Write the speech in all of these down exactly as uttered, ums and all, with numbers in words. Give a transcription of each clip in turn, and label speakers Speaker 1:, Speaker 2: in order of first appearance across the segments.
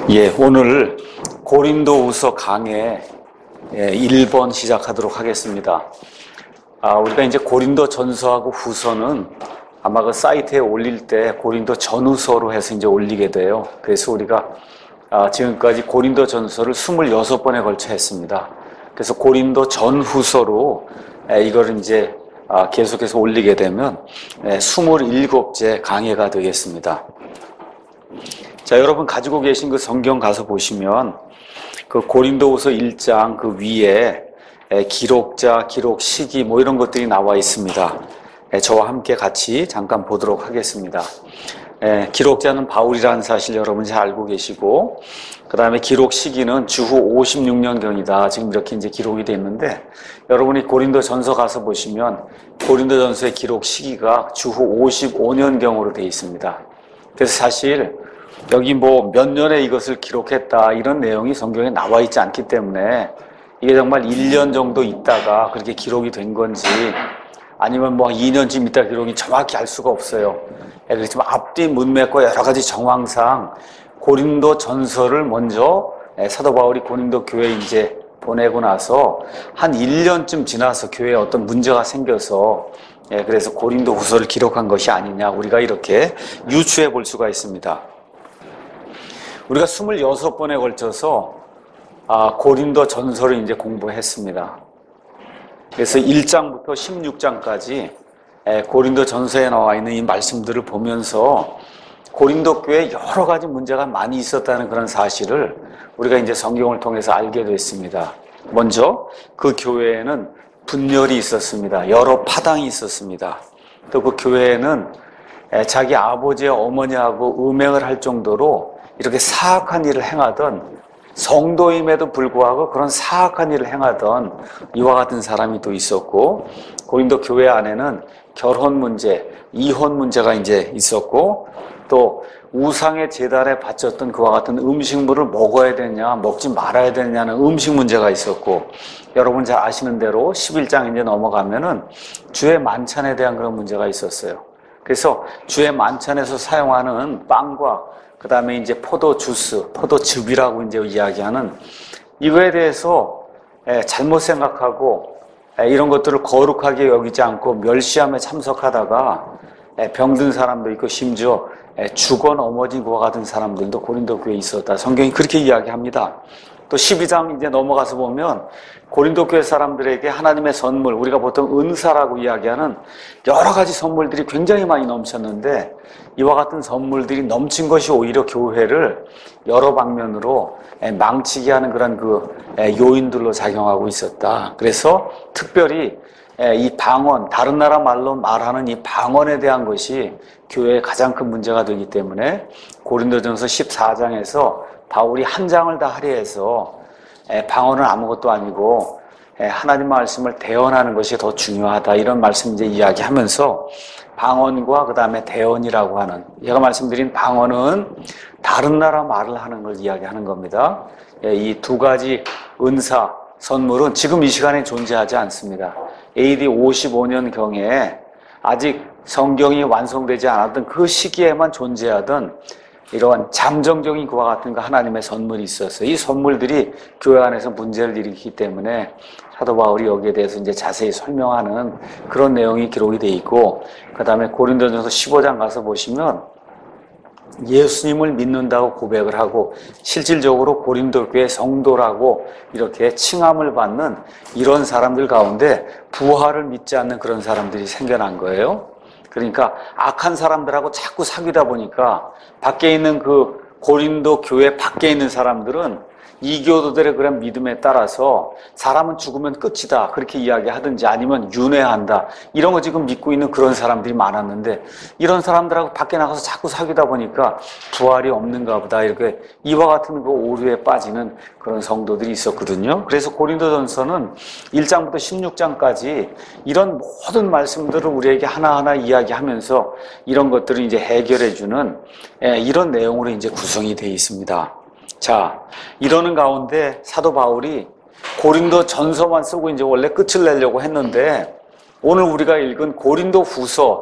Speaker 1: 예, 오늘 고린도후서 강해 일 번 시작하도록 하겠습니다. 아, 우리가 이제 고린도 전서하고 후서는 아마 그 사이트에 올릴 때 고린도 전후서로 해서 이제 올리게 돼요. 그래서 우리가 아, 지금까지 고린도 전서를 스물여섯 번에 걸쳐 했습니다. 그래서 고린도 전후서로 에, 이걸 이제 아, 계속해서 올리게 되면 에, 스물일곱째 강해가 되겠습니다. 자, 여러분 가지고 계신 그 성경 가서 보시면 그 고린도후서 일 장 그 위에 기록자, 기록 시기 뭐 이런 것들이 나와 있습니다. 저와 함께 같이 잠깐 보도록 하겠습니다. 기록자는 바울이라는 사실 여러분 잘 알고 계시고, 그 다음에 기록 시기는 주후 오십육 년경이다. 지금 이렇게 이제 기록이 되어 있는데, 여러분이 고린도 전서 가서 보시면 고린도 전서의 기록 시기가 주후 오십오 년경으로 되어 있습니다. 그래서 사실 여기 뭐 몇 년에 이것을 기록했다 이런 내용이 성경에 나와 있지 않기 때문에 이게 정말 일 년 정도 있다가 그렇게 기록이 된 건지 아니면 뭐 이 년쯤 있다 기록이 정확히 알 수가 없어요. 그렇지만 앞뒤 문맥과 여러 가지 정황상 고린도 전서를 먼저 사도 바울이 고린도 교회에 이제 보내고 나서 한 일 년쯤 지나서 교회에 어떤 문제가 생겨서 그래서 고린도 후서를 기록한 것이 아니냐, 우리가 이렇게 유추해 볼 수가 있습니다. 우리가 스물여섯 번에 걸쳐서 아, 고린도 전서를 이제 공부했습니다. 그래서 일 장부터 십육 장까지 고린도 전서에 나와 있는 이 말씀들을 보면서 고린도 교회에 여러 가지 문제가 많이 있었다는 그런 사실을 우리가 이제 성경을 통해서 알게 됐습니다. 먼저 그 교회에는 분열이 있었습니다. 여러 파당이 있었습니다. 또 그 교회에는 자기 아버지와 어머니하고 음행을 할 정도로 이렇게 사악한 일을 행하던, 성도임에도 불구하고 그런 사악한 일을 행하던 이와 같은 사람이 또 있었고, 고린도 교회 안에는 결혼 문제, 이혼 문제가 이제 있었고, 또 우상의 제단에 바쳤던 그와 같은 음식물을 먹어야 되냐 먹지 말아야 되냐는 음식 문제가 있었고, 여러분 잘 아시는 대로 십일 장 이제 넘어가면은 주의 만찬에 대한 그런 문제가 있었어요. 그래서 주의 만찬에서 사용하는 빵과 그 다음에 이제 포도 주스, 포도즙이라고 이제 이야기하는 이거에 대해서 잘못 생각하고 이런 것들을 거룩하게 여기지 않고 멸시함에 참석하다가 병든 사람도 있고 심지어 죽어 넘어진 것과 같은 사람들도 고린도 교회에 있었다. 성경이 그렇게 이야기합니다. 또 십이 장 이제 넘어가서 보면 고린도 교회 사람들에게 하나님의 선물, 우리가 보통 은사라고 이야기하는 여러 가지 선물들이 굉장히 많이 넘쳤는데, 이와 같은 선물들이 넘친 것이 오히려 교회를 여러 방면으로 망치게 하는 그런 그 요인들로 작용하고 있었다. 그래서 특별히 이 방언, 다른 나라 말로 말하는 이 방언에 대한 것이 교회의 가장 큰 문제가 되기 때문에 고린도전서 십사 장에서 바울이 한 장을 다 할애해서 방언은 아무것도 아니고 하나님 말씀을 대언하는 것이 더 중요하다, 이런 말씀 이제 이야기하면서 방언과 그 다음에 대언이라고 하는, 제가 말씀드린 방언은 다른 나라 말을 하는 걸 이야기하는 겁니다. 이 두 가지 은사, 선물은 지금 이 시간에 존재하지 않습니다. 에이디 오십오 년경에 아직 성경이 완성되지 않았던 그 시기에만 존재하던 이러한 잠정적인 그와 같은 거 하나님의 선물이 있었어요. 이 선물들이 교회 안에서 문제를 일으키기 때문에 사도 바울이 여기에 대해서 이제 자세히 설명하는 그런 내용이 기록이 되어 있고, 그 다음에 고린도전서 십오 장 가서 보시면 예수님을 믿는다고 고백을 하고 실질적으로 고린도 교회 성도라고 이렇게 칭함을 받는 이런 사람들 가운데 부활을 믿지 않는 그런 사람들이 생겨난 거예요. 그러니까 악한 사람들하고 자꾸 사귀다 보니까 밖에 있는 그 고린도 교회 밖에 있는 사람들은 이교도들의 그런 믿음에 따라서 사람은 죽으면 끝이다 그렇게 이야기하든지 아니면 윤회한다 이런 거 지금 믿고 있는 그런 사람들이 많았는데, 이런 사람들하고 밖에 나가서 자꾸 사귀다 보니까 부활이 없는가 보다 이렇게 이와 같은 그 오류에 빠지는 그런 성도들이 있었거든요. 그래서 고린도전서는 일 장부터 십육 장까지 이런 모든 말씀들을 우리에게 하나하나 이야기하면서 이런 것들을 이제 해결해주는 이런 내용으로 이제 구성이 되어 있습니다. 자, 이러는 가운데 사도 바울이 고린도 전서만 쓰고 이제 원래 끝을 내려고 했는데, 오늘 우리가 읽은 고린도 후서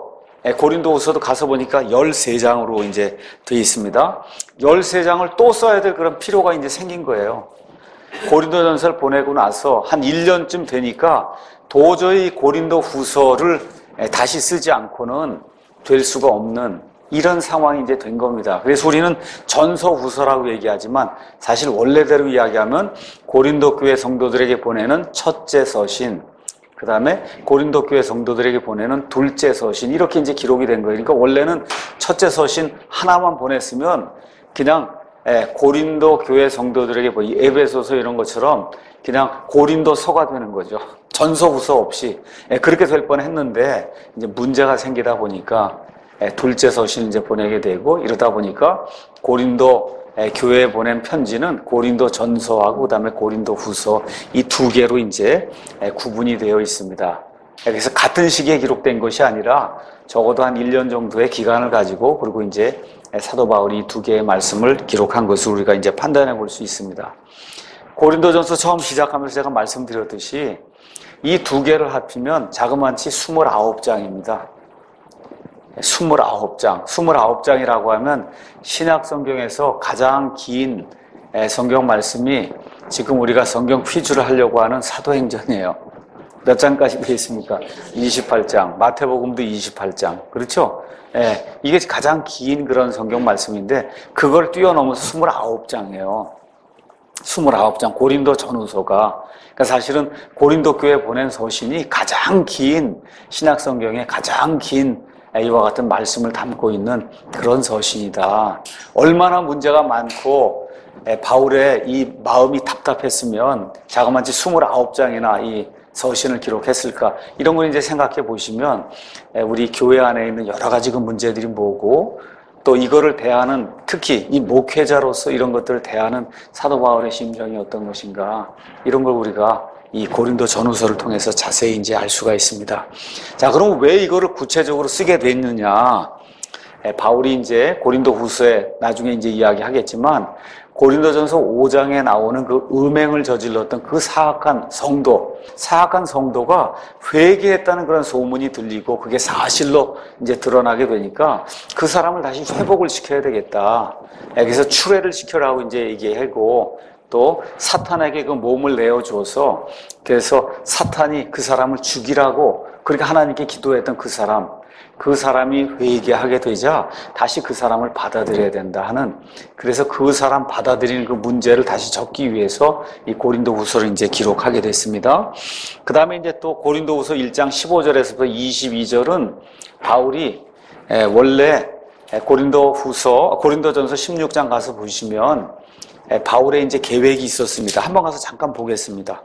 Speaker 1: 고린도후서도 가서 보니까 열세 장으로 이제 되어 있습니다. 열세 장을 또 써야 될 그런 필요가 이제 생긴 거예요. 고린도전서를 보내고 나서 한 일 년쯤 되니까 도저히 고린도후서를 다시 쓰지 않고는 될 수가 없는 이런 상황이 이제 된 겁니다. 그래서 우리는 전서후서라고 얘기하지만 사실 원래대로 이야기하면 고린도 교회 성도들에게 보내는 첫째 서신, 그 다음에 고린도 교회 성도들에게 보내는 둘째 서신, 이렇게 이제 기록이 된 거예요. 그러니까 원래는 첫째 서신 하나만 보냈으면 그냥 고린도 교회 성도들에게 뭐 에베소서 이런 것처럼 그냥 고린도서가 되는 거죠. 전서후서 없이 그렇게 될 뻔했는데 이제 문제가 생기다 보니까 둘째 서신을 이제 보내게 되고, 이러다 보니까 고린도 교회에 보낸 편지는 고린도 전서하고 그다음에 고린도 후서 이 두 개로 이제 구분이 되어 있습니다. 그래서 같은 시기에 기록된 것이 아니라 적어도 한 일 년 정도의 기간을 가지고, 그리고 이제 사도 바울이 이 두 개의 말씀을 기록한 것을 우리가 이제 판단해 볼 수 있습니다. 고린도전서 처음 시작하면서 제가 말씀드렸듯이 이 두 개를 합치면 자그마치 이십구 장입니다. 이십구 장. 이십구 장이라고 하면 신약 성경에서 가장 긴 성경 말씀이 지금 우리가 성경 퀴즈를 하려고 하는 사도행전이에요. 몇 장까지 되어 있습니까? 이십팔 장. 마태복음도 이십팔 장. 그렇죠? 예, 이게 가장 긴 그런 성경 말씀인데 그걸 뛰어넘어서 이십구 장이에요. 이십구 장. 고린도 전후서가. 그러니까 사실은 고린도 교회에 보낸 서신이 가장 긴 신약 성경의 가장 긴 이와 같은 말씀을 담고 있는 그런 서신이다. 얼마나 문제가 많고 바울의 이 마음이 답답했으면 자그마치 이십구 장이나 이 서신을 기록했을까, 이런 걸 이제 생각해 보시면 우리 교회 안에 있는 여러 가지 그 문제들이 뭐고, 또 이거를 대하는, 특히 이 목회자로서 이런 것들을 대하는 사도 바울의 심정이 어떤 것인가, 이런 걸 우리가 이 고린도 전후서를 통해서 자세히 이제 알 수가 있습니다. 자, 그럼 왜 이거를 구체적으로 쓰게 됐느냐? 바울이 이제 고린도 후서에 나중에 이제 이야기하겠지만, 고린도전서 오 장에 나오는 그 음행을 저질렀던 그 사악한 성도, 사악한 성도가 회개했다는 그런 소문이 들리고 그게 사실로 이제 드러나게 되니까 그 사람을 다시 회복을 시켜야 되겠다. 그래서 추례를 시켜라고 이제 얘기하고, 또 사탄에게 그 몸을 내어줘서, 그래서 사탄이 그 사람을 죽이라고 그렇게 하나님께 기도했던 그 사람, 그 사람이 회개하게 되자 다시 그 사람을 받아들여야 된다 하는, 그래서 그 사람 받아들이는 그 문제를 다시 적기 위해서 이 고린도후서를 이제 기록하게 됐습니다. 그 다음에 이제 또 고린도후서 일 장 십오 절에서부터 이십이 절은 바울이 원래 고린도후서, 고린도전서 십육 장 가서 보시면 바울의 이제 계획이 있었습니다. 한번 가서 잠깐 보겠습니다.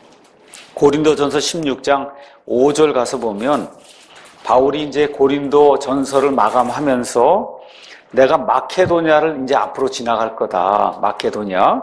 Speaker 1: 고린도전서 십육 장 오 절 가서 보면 바울이 이제 고린도 전서를 마감하면서 내가 마케도냐를 이제 앞으로 지나갈 거다. 마케도냐.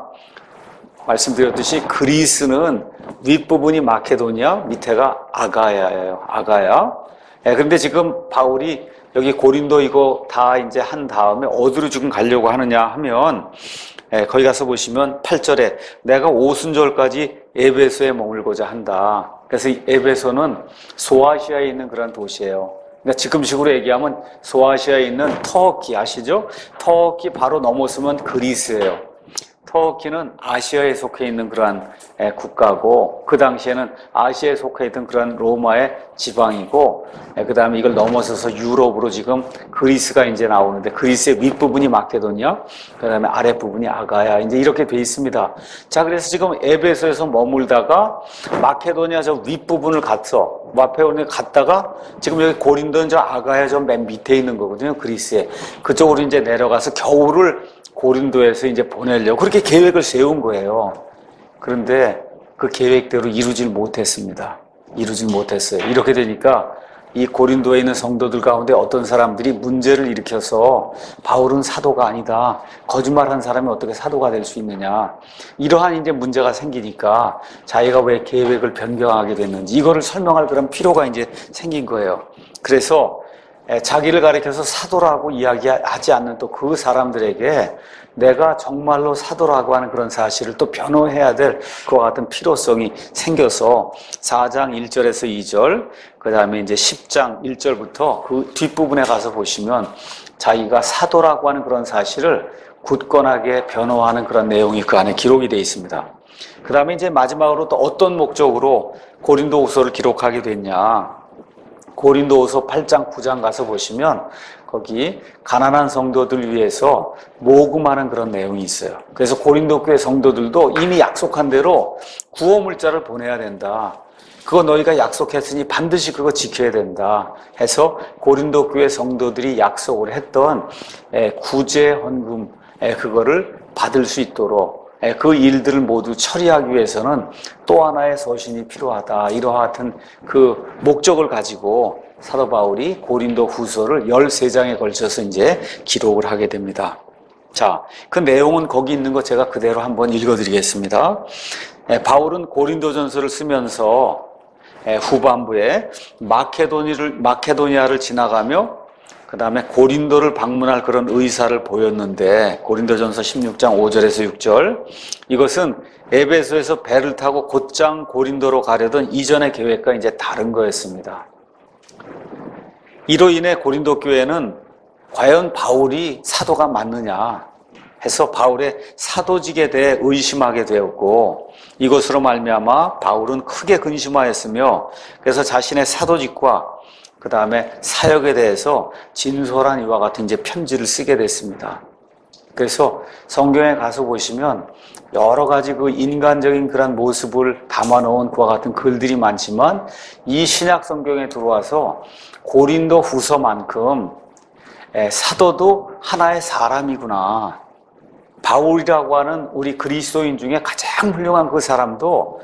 Speaker 1: 말씀드렸듯이 그리스는 윗부분이 마케도냐, 밑에가 아가야예요. 아가야. 예, 그런데 지금 바울이 여기 고린도 이거 다 이제 한 다음에 어디로 지금 가려고 하느냐 하면, 예, 거기 가서 보시면 팔 절에 내가 오순절까지 에베소에 머물고자 한다. 그래서 이 에베소는 소아시아에 있는 그런 도시예요. 그러니까 지금식으로 얘기하면 소아시아에 있는 터키 아시죠? 터키 바로 넘어서면 그리스예요. 터키는 아시아에 속해 있는 그러한 국가고, 그 당시에는 아시아에 속해 있던 그런 로마의 지방이고, 그 다음에 이걸 넘어서서 유럽으로 지금 그리스가 이제 나오는데, 그리스의 윗부분이 마케도냐, 그 다음에 아랫부분이 아가야, 이제 이렇게 돼 있습니다. 자, 그래서 지금 에베소에서 머물다가 마케도냐 저 윗부분을 갔어. 마케도냐 갔다가 지금 여기 고린도는 저 아가야 저 맨 밑에 있는 거거든요. 그리스에. 그쪽으로 이제 내려가서 겨울을 고린도에서 이제 보내려고 그렇게 계획을 세운 거예요. 그런데 그 계획대로 이루질 못했습니다. 이루질 못했어요. 이렇게 되니까 이 고린도에 있는 성도들 가운데 어떤 사람들이 문제를 일으켜서 바울은 사도가 아니다. 거짓말한 사람이 어떻게 사도가 될 수 있느냐. 이러한 이제 문제가 생기니까 자기가 왜 계획을 변경하게 됐는지 이거를 설명할 그런 필요가 이제 생긴 거예요. 그래서 자기를 가리켜서 사도라고 이야기하지 않는 또 그 사람들에게 내가 정말로 사도라고 하는 그런 사실을 또 변호해야 될 그와 같은 필요성이 생겨서 사 장 일 절에서 이 절, 그 다음에 이제 십 장 일 절부터 그 뒷부분에 가서 보시면 자기가 사도라고 하는 그런 사실을 굳건하게 변호하는 그런 내용이 그 안에 기록이 되어 있습니다. 그 다음에 이제 마지막으로 또 어떤 목적으로 고린도후서를 기록하게 됐냐. 고린도후서 팔 장 구 장 가서 보시면 거기 가난한 성도들 위해서 모금하는 그런 내용이 있어요. 그래서 고린도 교회 성도들도 이미 약속한 대로 구호 물자를 보내야 된다. 그거 너희가 약속했으니 반드시 그거 지켜야 된다 해서 고린도 교회 성도들이 약속을 했던 구제 헌금 그거를 받을 수 있도록 그 일들을 모두 처리하기 위해서는 또 하나의 서신이 필요하다. 이러한 같은 그 목적을 가지고 사도 바울이 고린도 후서를 열세 장에 걸쳐서 이제 기록을 하게 됩니다. 자, 그 내용은 거기 있는 거 제가 그대로 한번 읽어드리겠습니다. 바울은 고린도전서를 쓰면서 후반부에 마케도니를, 마케도니아를 지나가며 그 다음에 고린도를 방문할 그런 의사를 보였는데 고린도전서 십육 장 오 절에서 육 절 이것은 에베소에서 배를 타고 곧장 고린도로 가려던 이전의 계획과 이제 다른 거였습니다. 이로 인해 고린도 교회는 과연 바울이 사도가 맞느냐 해서 바울의 사도직에 대해 의심하게 되었고 이것으로 말미암아 바울은 크게 근심하였으며 그래서 자신의 사도직과 그 다음에 사역에 대해서 진솔한 이와 같은 이제 편지를 쓰게 됐습니다. 그래서 성경에 가서 보시면 여러 가지 그 인간적인 그런 모습을 담아놓은 그와 같은 글들이 많지만 이 신약 성경에 들어와서 고린도 후서만큼 사도도 하나의 사람이구나. 바울이라고 하는 우리 그리스도인 중에 가장 훌륭한 그 사람도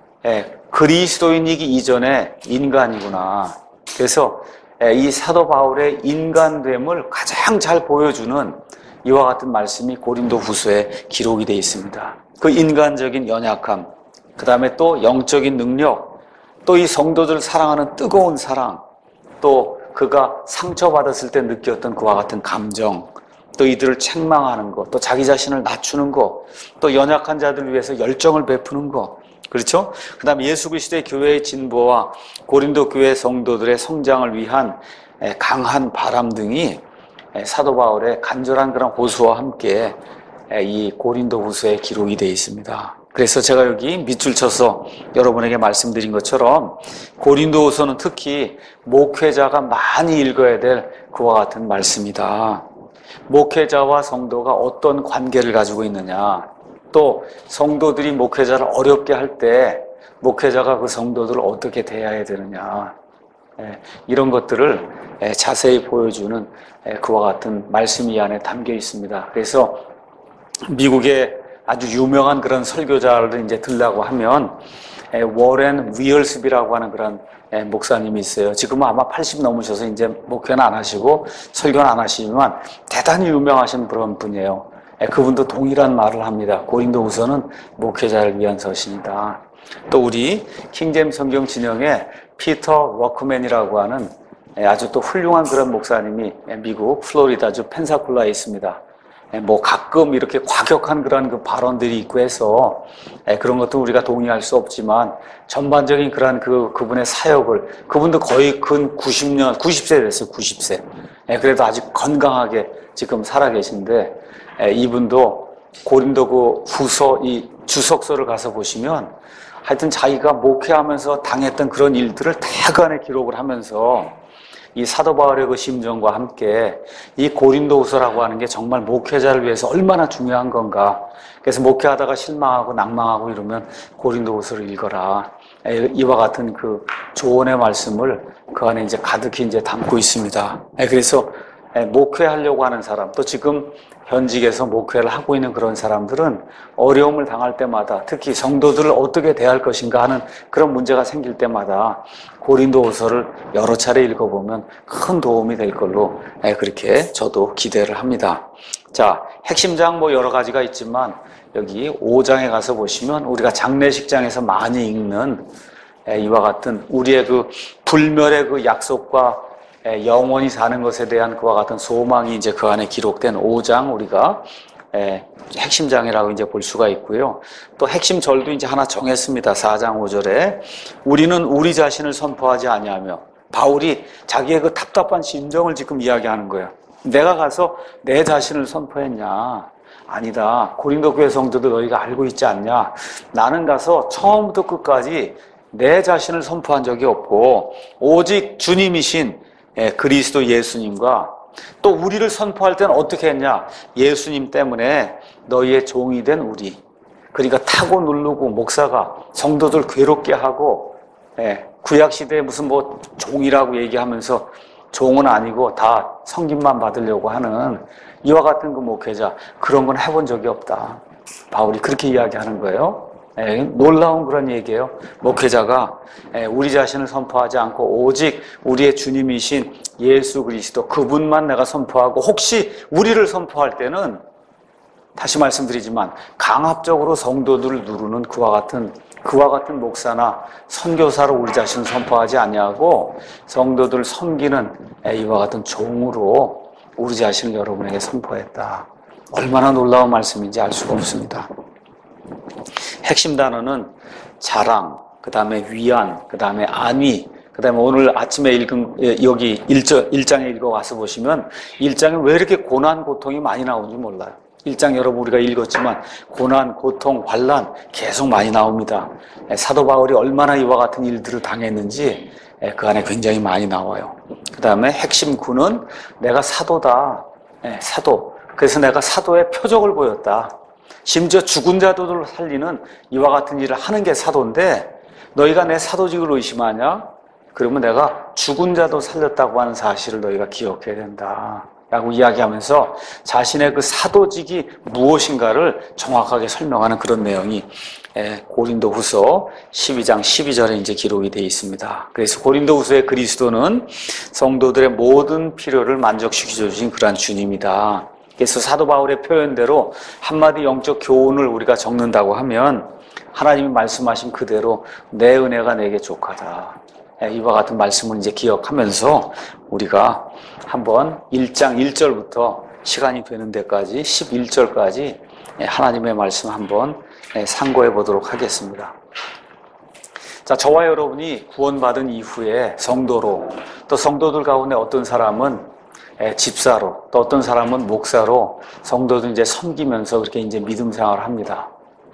Speaker 1: 그리스도인이기 이전에 인간이구나. 그래서 이 사도 바울의 인간됨을 가장 잘 보여주는 이와 같은 말씀이 고린도 후서에 기록이 되어 있습니다. 그 인간적인 연약함, 그 다음에 또 영적인 능력, 또 이 성도들 사랑하는 뜨거운 사랑, 또 그가 상처받았을 때 느꼈던 그와 같은 감정, 또 이들을 책망하는 것, 또 자기 자신을 낮추는 것, 또 연약한 자들을 위해서 열정을 베푸는 것, 그렇죠? 그 다음에 예수 그리스도의 교회의 진보와 고린도 교회 성도들의 성장을 위한 강한 바람 등이 사도 바울의 간절한 그런 호소와 함께 이 고린도 후서에 기록이 되어 있습니다. 그래서 제가 여기 밑줄 쳐서 여러분에게 말씀드린 것처럼 고린도 후서는 특히 목회자가 많이 읽어야 될 그와 같은 말씀이다. 목회자와 성도가 어떤 관계를 가지고 있느냐, 또 성도들이 목회자를 어렵게 할 때 목회자가 그 성도들을 어떻게 대해야 되느냐, 이런 것들을 자세히 보여주는 그와 같은 말씀이 이 안에 담겨 있습니다. 그래서 미국의 아주 유명한 그런 설교자를 이제 들라고 하면 워렌 위얼스비라고 하는 그런 목사님이 있어요. 지금은 아마 팔십 넘으셔서 이제 목회는 안 하시고 설교는 안 하시지만 대단히 유명하신 그런 분이에요. 그분도 동일한 말을 합니다. 고린도 후서는 목회자를 위한 서신이다. 또 우리 킹제임 성경 진영의 피터 워크맨이라고 하는 아주 또 훌륭한 그런 목사님이 미국 플로리다주 펜사콜라에 있습니다. 뭐 가끔 이렇게 과격한 그런 그 발언들이 있고 해서 그런 것도 우리가 동의할 수 없지만 전반적인 그런 그 그분의 사역을, 그분도 거의 근 구십 년, 구십 세 됐어요. 구십 세. 그래도 아직 건강하게 지금 살아 계신데 이분도 고린도 그 후서 이 주석서를 가서 보시면 하여튼 자기가 목회하면서 당했던 그런 일들을 다 그 안에 기록을 하면서 이 사도 바울의 그 심정과 함께 이 고린도후서라고 하는 게 정말 목회자를 위해서 얼마나 중요한 건가. 그래서 목회하다가 실망하고 낭망하고 이러면 고린도후서를 읽어라. 이와 같은 그 조언의 말씀을 그 안에 이제 가득히 이제 담고 있습니다. 그래서 목회하려고 하는 사람, 또 지금 현직에서 목회를 하고 있는 그런 사람들은 어려움을 당할 때마다, 특히 성도들을 어떻게 대할 것인가 하는 그런 문제가 생길 때마다 고린도후서를 여러 차례 읽어보면 큰 도움이 될 걸로 그렇게 저도 기대를 합니다. 자, 핵심장 뭐 여러 가지가 있지만 여기 오 장에 가서 보시면 우리가 장례식장에서 많이 읽는 이와 같은 우리의 그 불멸의 그 약속과 영원히 사는 것에 대한 그와 같은 소망이 이제 그 안에 기록된 오 장 우리가 예, 핵심장이라고 이제 볼 수가 있고요. 또 핵심 절도 이제 하나 정했습니다. 사 장 오 절에 우리는 우리 자신을 선포하지 아니하며, 바울이 자기의 그 답답한 심정을 지금 이야기하는 거예요. 내가 가서 내 자신을 선포했냐? 아니다. 고린도 교회 성도들 너희가 알고 있지 않냐? 나는 가서 처음부터 끝까지 내 자신을 선포한 적이 없고 오직 주님이신 그리스도 예수님과, 또 우리를 선포할 때는 어떻게 했냐? 예수님 때문에 너희의 종이 된 우리. 그러니까 타고 누르고 목사가 성도들 괴롭게 하고, 구약시대에 무슨 뭐 종이라고 얘기하면서 종은 아니고 다 섬김만 받으려고 하는 이와 같은 그 목회자, 그런 건 해본 적이 없다. 바울이 그렇게 이야기하는 거예요. 예, 놀라운 그런 얘기예요. 목회자가 예, 우리 자신을 선포하지 않고 오직 우리의 주님이신 예수 그리스도, 그분만 내가 선포하고, 혹시 우리를 선포할 때는 다시 말씀드리지만 강압적으로 성도들을 누르는 그와 같은 그와 같은 목사나 선교사로 우리 자신을 선포하지 아니하고 성도들을 섬기는 이와 같은 종으로 우리 자신을 여러분에게 선포했다. 얼마나 놀라운 말씀인지 알 수가 없습니다. 핵심 단어는 자랑, 그 다음에 위안, 그 다음에 안위, 그 다음에 오늘 아침에 읽은 여기 일 장에 읽어가서 보시면 일 장에 왜 이렇게 고난, 고통이 많이 나오는지 몰라요. 일 장 여러분 우리가 읽었지만 고난, 고통, 환난 계속 많이 나옵니다. 사도 바울이 얼마나 이와 같은 일들을 당했는지 그 안에 굉장히 많이 나와요. 그 다음에 핵심 구는 내가 사도다. 사도. 그래서 내가 사도의 표적을 보였다. 심지어 죽은 자들을 살리는 이와 같은 일을 하는 게 사도인데, 너희가 내 사도직을 의심하냐? 그러면 내가 죽은 자도 살렸다고 하는 사실을 너희가 기억해야 된다 라고 이야기하면서 자신의 그 사도직이 무엇인가를 정확하게 설명하는 그런 내용이 고린도후서 십이 장 십이 절에 이제 기록이 되어 있습니다. 그래서 고린도후서의 그리스도는 성도들의 모든 필요를 만족시켜 주신 그러한 주님이다. 그래서 사도 바울의 표현대로 한마디 영적 교훈을 우리가 적는다고 하면 하나님이 말씀하신 그대로 내 은혜가 내게 족하다. 이와 같은 말씀을 이제 기억하면서 우리가 한번 일 장 일 절부터 시간이 되는 데까지 십일 절까지 하나님의 말씀 한번 상고해 보도록 하겠습니다. 자, 저와 여러분이 구원받은 이후에 성도로, 또 성도들 가운데 어떤 사람은 집사로, 또 어떤 사람은 목사로 성도들 이제 섬기면서 그렇게 이제 믿음 생활을 합니다.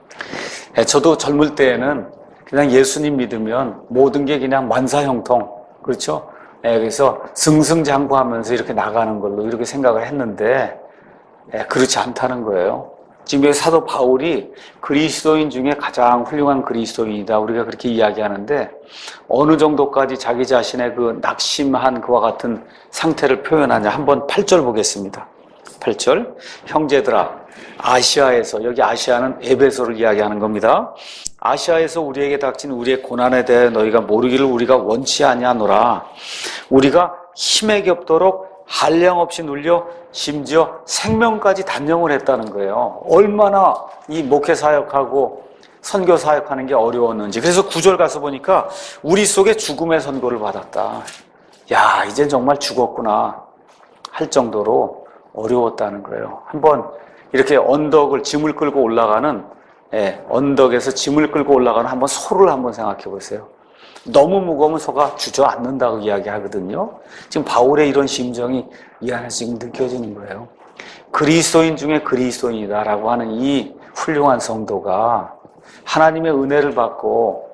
Speaker 1: 저도 젊을 때에는 그냥 예수님 믿으면 모든 게 그냥 만사형통, 그렇죠? 그래서 승승장구하면서 이렇게 나가는 걸로 이렇게 생각을 했는데 그렇지 않다는 거예요. 지금 여기 사도 바울이 그리스도인 중에 가장 훌륭한 그리스도인이다, 우리가 그렇게 이야기하는데 어느 정도까지 자기 자신의 그 낙심한 그와 같은 상태를 표현하냐. 한번 팔 절 보겠습니다. 팔 절. 형제들아, 아시아에서, 여기 아시아는 에베소를 이야기하는 겁니다. 아시아에서 우리에게 닥친 우리의 고난에 대해 너희가 모르기를 우리가 원치 아니하노라. 우리가 힘에 겹도록 한량없이 눌려 심지어 생명까지 단념을 했다는 거예요. 얼마나 이 목회 사역하고 선교 사역하는 게 어려웠는지. 그래서 구 절 가서 보니까 우리 속에 죽음의 선고를 받았다. 야, 이젠 정말 죽었구나 할 정도로 어려웠다는 거예요. 한번 이렇게 언덕을 짐을 끌고 올라가는, 예, 언덕에서 짐을 끌고 올라가는 한번 소를 한번 생각해 보세요. 너무 무거우면 소가 주저앉는다고 이야기하거든요. 지금 바울의 이런 심정이 이 안에 지금 느껴지는 거예요. 그리스도인 중에 그리스도인이다라고 하는 이 훌륭한 성도가 하나님의 은혜를 받고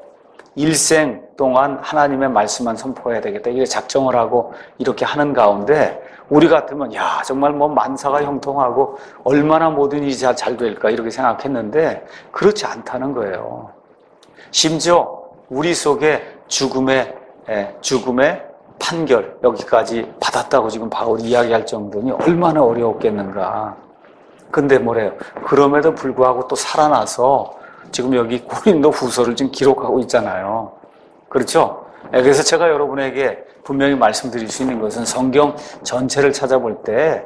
Speaker 1: 일생 동안 하나님의 말씀만 선포해야 되겠다, 이렇게 작정을 하고 이렇게 하는 가운데 우리 같으면 야, 정말 뭐 만사가 형통하고 얼마나 모든 일이 잘 될까 이렇게 생각했는데 그렇지 않다는 거예요. 심지어 우리 속에 죽음의, 죽음의 판결, 여기까지 받았다고 지금 바울이 이야기할 정도니 얼마나 어려웠겠는가. 근데 뭐래요? 그럼에도 불구하고 또 살아나서 지금 여기 고린도 후서를 지금 기록하고 있잖아요. 그렇죠? 그래서 제가 여러분에게 분명히 말씀드릴 수 있는 것은 성경 전체를 찾아볼 때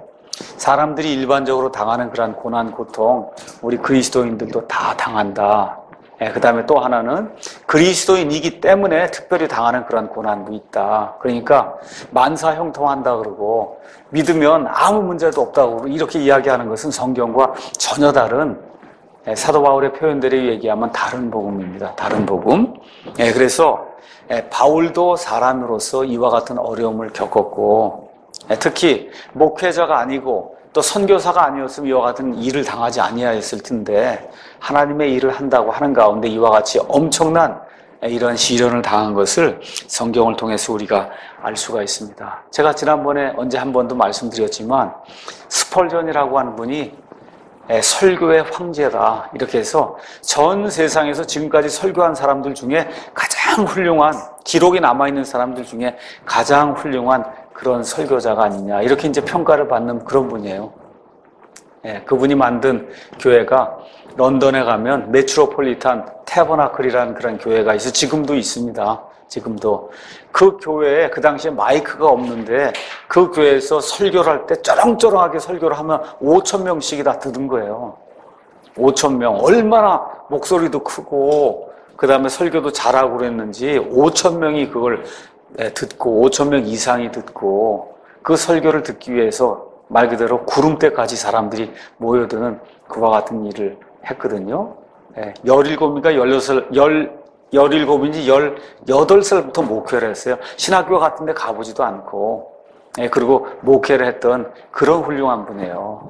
Speaker 1: 사람들이 일반적으로 당하는 그런 고난, 고통, 우리 그리스도인들도 다 당한다. 그 다음에 또 하나는 그리스도인이기 때문에 특별히 당하는 그런 고난도 있다. 그러니까 만사 형통한다 그러고 믿으면 아무 문제도 없다고 그러고 이렇게 이야기하는 것은 성경과 전혀 다른 사도 바울의 표현대로 얘기하면 다른 복음입니다. 다른 복음. 그래서 바울도 사람으로서 이와 같은 어려움을 겪었고 특히 목회자가 아니고 또 선교사가 아니었으면 이와 같은 일을 당하지 아니하였을 텐데 하나님의 일을 한다고 하는 가운데 이와 같이 엄청난 이런 시련을 당한 것을 성경을 통해서 우리가 알 수가 있습니다. 제가 지난번에 언제 한 번도 말씀드렸지만 스펄전이라고 하는 분이 설교의 황제다 이렇게 해서 전 세상에서 지금까지 설교한 사람들 중에 가장 훌륭한, 기록이 남아있는 사람들 중에 가장 훌륭한 그런 설교자가 아니냐 이렇게 이제 평가를 받는 그런 분이에요. 예, 그분이 만든 교회가 런던에 가면 메트로폴리탄 태버나클이라는 그런 교회가 있어 지금도 있습니다. 지금도 그 교회에 그 당시에 마이크가 없는데 그 교회에서 설교를 할 때 쩌렁쩌렁하게 설교를 하면 오천 명씩이 다 듣는 거예요. 오천 명 얼마나 목소리도 크고 그 다음에 설교도 잘하고 그랬는지 오천 명이 그걸 듣고 오천 명 이상이 듣고 그 설교를 듣기 위해서 말 그대로 구름대까지 사람들이 모여드는 그와 같은 일을 했거든요. 열일곱인가 열여섯, 열, 열일곱인지 열여덟 살부터 목회를 했어요. 신학교 같은 데 가보지도 않고. 그리고 목회를 했던 그런 훌륭한 분이에요.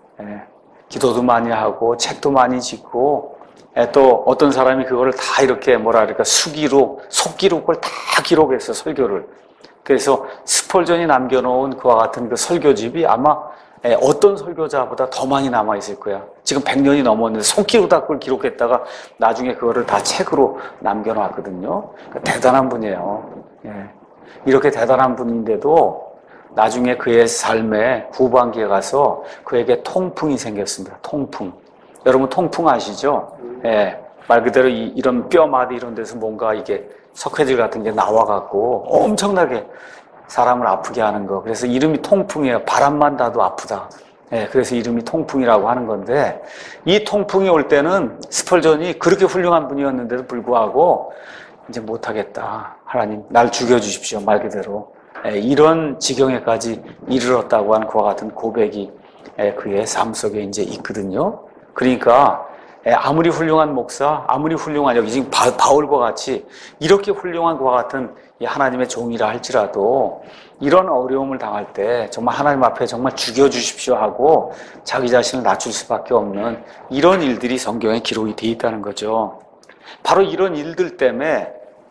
Speaker 1: 기도도 많이 하고 책도 많이 짓고 또 어떤 사람이 그거를 다 이렇게 뭐라 그럴까 수기록, 속기록을 다 기록했어 설교를. 그래서 스펄전이 남겨놓은 그와 같은 그 설교집이 아마 어떤 설교자보다 더 많이 남아있을 거야. 지금 백 년이 넘었는데 속기록 다 그걸 기록했다가 나중에 그거를 다 책으로 남겨놨거든요. 그러니까 대단한 분이에요. 예. 이렇게 대단한 분인데도 나중에 그의 삶의 후반기에 가서 그에게 통풍이 생겼습니다. 통풍. 여러분 통풍 아시죠? 예. 말 그대로 이, 이런 뼈마디 이런 데서 뭔가 이게 석회질 같은 게 나와갖고 엄청나게 사람을 아프게 하는 거. 그래서 이름이 통풍이에요. 바람만 닿아도 아프다. 예, 그래서 이름이 통풍이라고 하는 건데 이 통풍이 올 때는 스펄전이 그렇게 훌륭한 분이었는데도 불구하고 이제 못하겠다. 하나님 날 죽여주십시오. 말 그대로. 예, 이런 지경에까지 이르렀다고 하는 그와 같은 고백이 예, 그의 삶 속에 이제 있거든요. 그러니까 아무리 훌륭한 목사, 아무리 훌륭한 여기 지금 바, 바울과 같이 이렇게 훌륭한 그와 같은 하나님의 종이라 할지라도 이런 어려움을 당할 때 정말 하나님 앞에 정말 죽여주십시오 하고 자기 자신을 낮출 수밖에 없는 이런 일들이 성경에 기록이 되어 있다는 거죠. 바로 이런 일들 때문에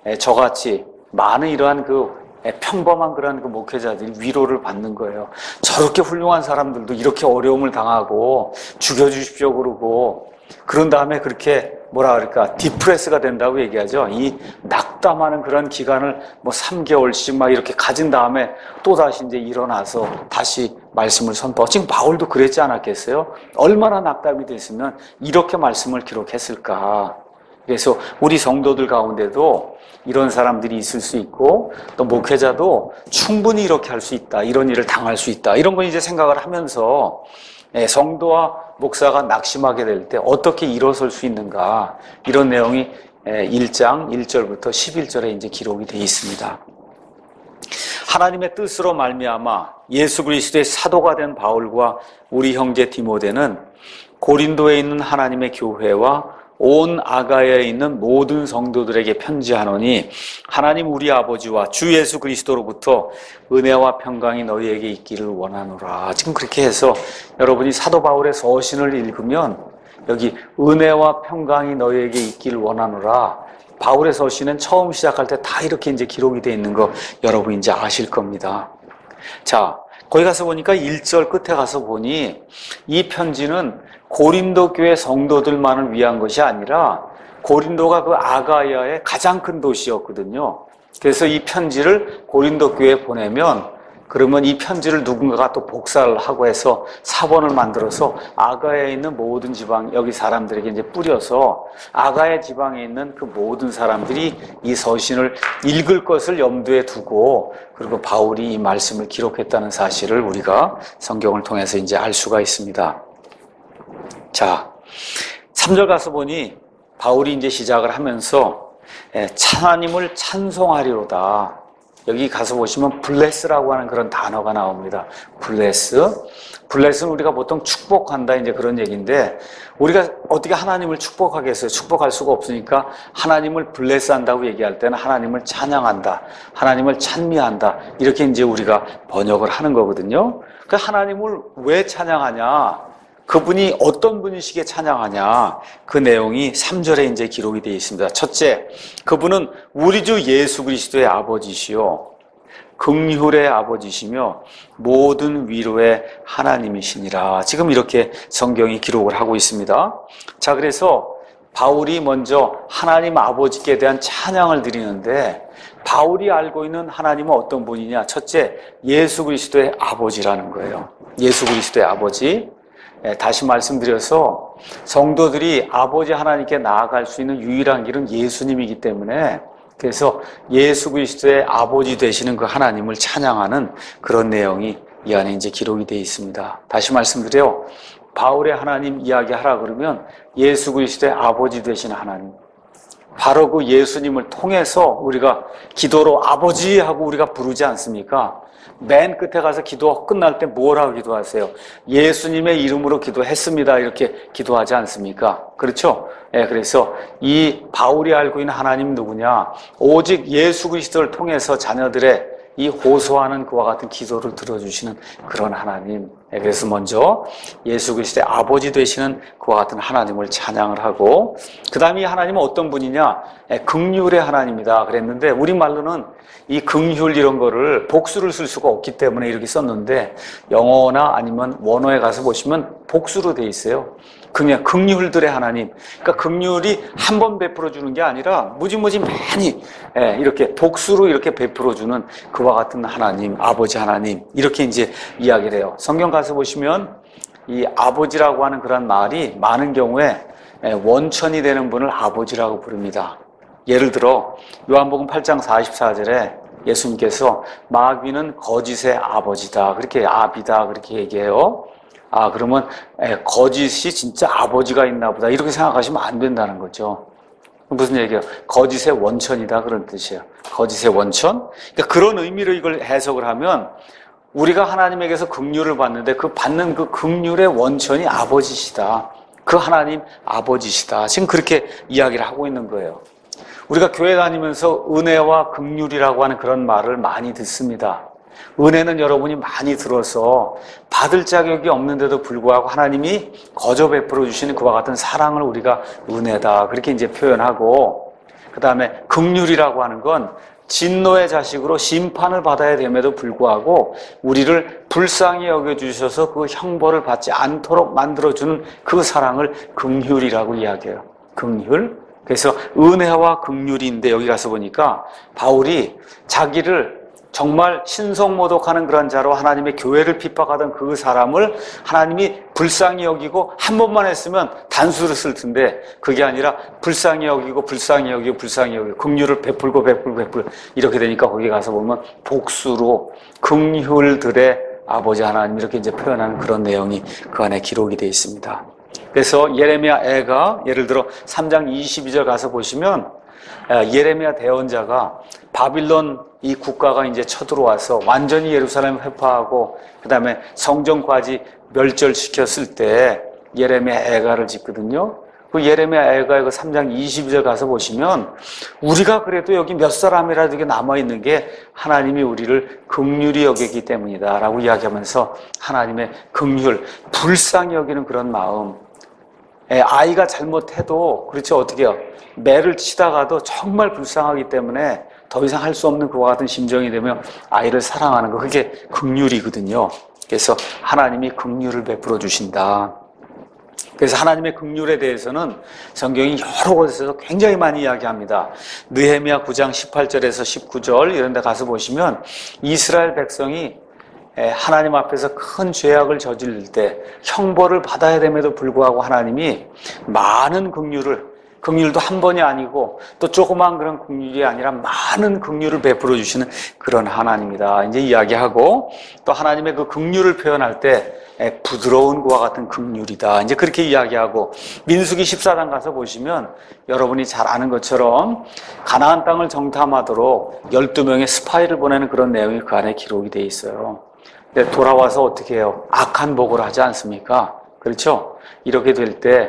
Speaker 1: 저같이 많은 이러한 그 평범한 그런 그 목회자들이 위로를 받는 거예요. 저렇게 훌륭한 사람들도 이렇게 어려움을 당하고 죽여주십시오 그러고 그런 다음에 그렇게 뭐라 그럴까 디프레스가 된다고 얘기하죠. 이 낙담하는 그런 기간을 뭐 삼 개월씩 막 이렇게 가진 다음에 또 다시 이제 일어나서 다시 말씀을 선포하고 지금 바울도 그랬지 않았겠어요? 얼마나 낙담이 됐으면 이렇게 말씀을 기록했을까. 그래서 우리 성도들 가운데도 이런 사람들이 있을 수 있고 또 목회자도 충분히 이렇게 할 수 있다. 이런 일을 당할 수 있다. 이런 건 이제 생각을 하면서 성도와 목사가 낙심하게 될 때 어떻게 일어설 수 있는가 이런 내용이 일 장 일 절부터 십일 절에 이제 기록이 되어 있습니다. 하나님의 뜻으로 말미암아 예수 그리스도의 사도가 된 바울과 우리 형제 디모데는 고린도에 있는 하나님의 교회와 온 아가야에 있는 모든 성도들에게 편지하노니 하나님 우리 아버지와 주 예수 그리스도로부터 은혜와 평강이 너희에게 있기를 원하노라. 지금 그렇게 해서 여러분이 사도 바울의 서신을 읽으면 여기 은혜와 평강이 너희에게 있기를 원하노라. 바울의 서신은 처음 시작할 때 다 이렇게 이제 기록이 되어 있는 거 여러분이 이제 아실 겁니다. 자, 거기 가서 보니까 일 절 끝에 가서 보니 이 편지는 고린도 교회 성도들만을 위한 것이 아니라 고린도가 그 아가야의 가장 큰 도시였거든요. 그래서 이 편지를 고린도 교회에 보내면 그러면 이 편지를 누군가가 또 복사를 하고 해서 사본을 만들어서 아가야에 있는 모든 지방 여기 사람들에게 이제 뿌려서 아가야 지방에 있는 그 모든 사람들이 이 서신을 읽을 것을 염두에 두고 그리고 바울이 이 말씀을 기록했다는 사실을 우리가 성경을 통해서 이제 알 수가 있습니다. 자, 삼 절 가서 보니 바울이 이제 시작을 하면서 하나님을 찬송하리로다. 여기 가서 보시면 블레스라고 하는 그런 단어가 나옵니다. 블레스. 블레스는 우리가 보통 축복한다 이제 그런 얘기인데 우리가 어떻게 하나님을 축복하겠어요? 축복할 수가 없으니까 하나님을 블레스한다고 얘기할 때는 하나님을 찬양한다, 하나님을 찬미한다 이렇게 이제 우리가 번역을 하는 거거든요. 그 하나님을 왜 찬양하냐? 그분이 어떤 분이시기에 찬양하냐? 그 내용이 삼 절에 이제 기록이 되어 있습니다. 첫째, 그분은 우리 주 예수 그리스도의 아버지시요 긍휼의 아버지시며 모든 위로의 하나님이시니라. 지금 이렇게 성경이 기록을 하고 있습니다. 자, 그래서 바울이 먼저 하나님 아버지께 대한 찬양을 드리는데 바울이 알고 있는 하나님은 어떤 분이냐? 첫째, 예수 그리스도의 아버지라는 거예요. 예수 그리스도의 아버지. 다시 말씀드려서 성도들이 아버지 하나님께 나아갈 수 있는 유일한 길은 예수님이기 때문에 그래서 예수 그리스도의 아버지 되시는 그 하나님을 찬양하는 그런 내용이 이 안에 이제 기록이 되어 있습니다. 다시 말씀드려요. 바울의 하나님 이야기하라 그러면 예수 그리스도의 아버지 되시는 하나님. 바로 그 예수님을 통해서 우리가 기도로 아버지 하고 우리가 부르지 않습니까? 맨 끝에 가서 기도 끝날 때 뭐라고 기도하세요? 예수님의 이름으로 기도했습니다. 이렇게 기도하지 않습니까? 그렇죠? 예, 그래서 이 바울이 알고 있는 하나님 누구냐? 오직 예수 그리스도를 통해서 자녀들의 이 호소하는 그와 같은 기도를 들어주시는 그런 하나님. 예, 그래서 먼저 예수 그리스도의 아버지 되시는 그와 같은 하나님을 찬양을 하고 그 다음에 이 하나님은 어떤 분이냐? 예, 긍휼의 하나님이다 그랬는데 우리말로는 이 긍휼 이런 거를 복수를 쓸 수가 없기 때문에 이렇게 썼는데 영어나 아니면 원어에 가서 보시면 복수로 돼 있어요. 그냥 긍휼들의 하나님. 그러니까 긍휼이 한 번 베풀어 주는 게 아니라 무지무지 많이 이렇게 복수로 이렇게 베풀어 주는 그와 같은 하나님, 아버지 하나님 이렇게 이제 이야기를 해요. 성경 가서 보시면 이 아버지라고 하는 그런 말이 많은 경우에 원천이 되는 분을 아버지라고 부릅니다. 예를 들어 요한복음 팔 장 사십사 절에 예수님께서 마귀는 거짓의 아버지다 그렇게 아비다 그렇게 얘기해요. 아 그러면 거짓이 진짜 아버지가 있나 보다 이렇게 생각하시면 안 된다는 거죠. 무슨 얘기예요? 거짓의 원천이다 그런 뜻이에요. 거짓의 원천. 그러니까 그런 의미로 이걸 해석을 하면 우리가 하나님에게서 긍휼을 받는데 그 받는 그 긍휼의 원천이 아버지시다. 그 하나님 아버지시다. 지금 그렇게 이야기를 하고 있는 거예요. 우리가 교회 다니면서 은혜와 긍휼이라고 하는 그런 말을 많이 듣습니다. 은혜는 여러분이 많이 들어서 받을 자격이 없는데도 불구하고 하나님이 거저 베풀어 주시는 그와 같은 사랑을 우리가 은혜다 그렇게 이제 표현하고 그 다음에 긍휼이라고 하는 건 진노의 자식으로 심판을 받아야 됨에도 불구하고 우리를 불쌍히 여겨주셔서 그 형벌을 받지 않도록 만들어주는 그 사랑을 긍휼이라고 이야기해요. 긍휼. 그래서 은혜와 긍휼인데 여기 가서 보니까 바울이 자기를 정말 신성모독하는 그런 자로 하나님의 교회를 핍박하던 그 사람을 하나님이 불쌍히 여기고 한 번만 했으면 단수를 쓸 텐데 그게 아니라 불쌍히 여기고 불쌍히 여기고 불쌍히 여기고 긍휼을 베풀고 베풀고 베풀고 이렇게 되니까 거기 가서 보면 복수로 긍휼들의 아버지 하나님 이렇게 이제 표현하는 그런 내용이 그 안에 기록이 되어 있습니다. 그래서 예레미야 애가 예를 들어 삼 장 이십이 절 가서 보시면 예레미야 대언자가 바빌론 이 국가가 이제 쳐들어와서 완전히 예루살렘을 회파하고 그 다음에 성전까지 멸절시켰을 때 예레미야 애가를 짓거든요. 그 예레미야 애가의 그 삼 장 이십이 절 가서 보시면 우리가 그래도 여기 몇 사람이라도 이게 남아있는 게 하나님이 우리를 긍휼히 여기기 때문이다 라고 이야기하면서 하나님의 긍휼, 불쌍히 여기는 그런 마음. 아이가 잘못해도 그렇죠 어떻게 해요? 매를 치다가도 정말 불쌍하기 때문에 더 이상 할 수 없는 그와 같은 심정이 되면 아이를 사랑하는 거 그게 긍휼이거든요. 그래서 하나님이 긍휼을 베풀어 주신다. 그래서 하나님의 긍휼에 대해서는 성경이 여러 곳에서 굉장히 많이 이야기합니다. 느헤미야 구 장 십팔 절에서 십구 절 이런 데 가서 보시면 이스라엘 백성이 하나님 앞에서 큰 죄악을 저지를 때 형벌을 받아야 됨에도 불구하고 하나님이 많은 긍휼을 긍휼도 한 번이 아니고 또 조그만 그런 긍휼이 아니라 많은 긍휼을 베풀어 주시는 그런 하나님이다. 이제 이야기하고 또 하나님의 그 긍휼을 표현할 때 부드러운 그와 같은 긍휼이다. 이제 그렇게 이야기하고, 민수기 십사 장 가서 보시면 여러분이 잘 아는 것처럼 가나안 땅을 정탐하도록 열두 명의 스파이를 보내는 그런 내용이 그 안에 기록이 돼 있어요. 근데 돌아와서 어떻게 해요? 악한 보고를 하지 않습니까? 그렇죠? 이렇게 될 때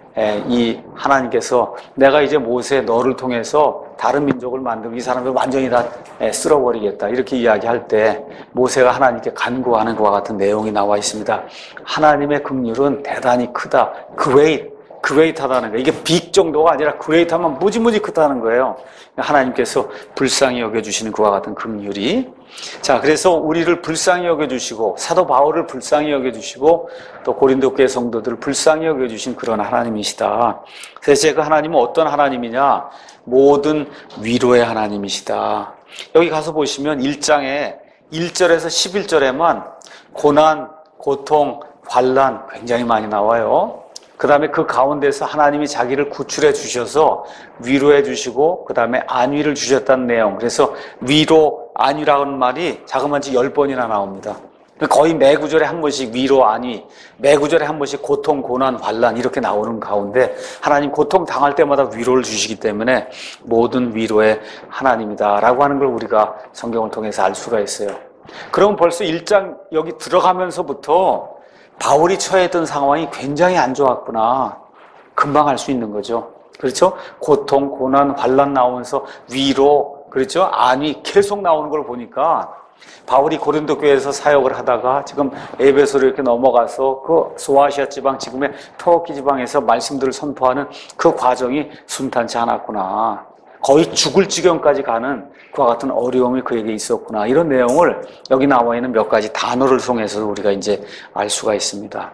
Speaker 1: 이 하나님께서 내가 이제 모세 너를 통해서 다른 민족을 만들고 이 사람들 완전히 다 쓸어버리겠다 이렇게 이야기할 때 모세가 하나님께 간구하는 것과 같은 내용이 나와 있습니다. 하나님의 긍휼은 대단히 크다. 그웨이 그웨이트하다는 거예요. 이게 빅 정도가 아니라 그웨이트하면 무지무지 크다는 거예요. 하나님께서 불쌍히 여겨주시는 그와 같은 긍휼이. 자, 그래서 우리를 불쌍히 여겨주시고 사도 바울을 불쌍히 여겨주시고 또 고린도 교회 성도들을 불쌍히 여겨주신 그런 하나님이시다. 그래서 제가 하나님은 어떤 하나님이냐? 모든 위로의 하나님이시다. 여기 가서 보시면 일 장에 일 절에서 십일 절에만 고난, 고통, 환난 굉장히 많이 나와요. 그 다음에 그 가운데서 하나님이 자기를 구출해 주셔서 위로해 주시고 그 다음에 안위를 주셨다는 내용. 그래서 위로, 안위라는 말이 자그마치 열 번이나 나옵니다. 거의 매 구절에 한 번씩 위로, 안위, 매 구절에 한 번씩 고통, 고난, 환난 이렇게 나오는 가운데 하나님 고통 당할 때마다 위로를 주시기 때문에 모든 위로의 하나님이다 라고 하는 걸 우리가 성경을 통해서 알 수가 있어요. 그럼 벌써 일 장 여기 들어가면서부터 바울이 처했던 상황이 굉장히 안 좋았구나. 금방 알 수 있는 거죠. 그렇죠? 고통, 고난, 환난 나오면서 위로, 그렇죠? 안위 계속 나오는 걸 보니까 바울이 고린도 교회에서 사역을 하다가 지금 에베소로 이렇게 넘어가서 그 소아시아 지방, 지금의 터키 지방에서 말씀들을 선포하는 그 과정이 순탄치 않았구나. 거의 죽을 지경까지 가는 그와 같은 어려움이 그에게 있었구나. 이런 내용을 여기 나와 있는 몇 가지 단어를 통해서 우리가 이제 알 수가 있습니다.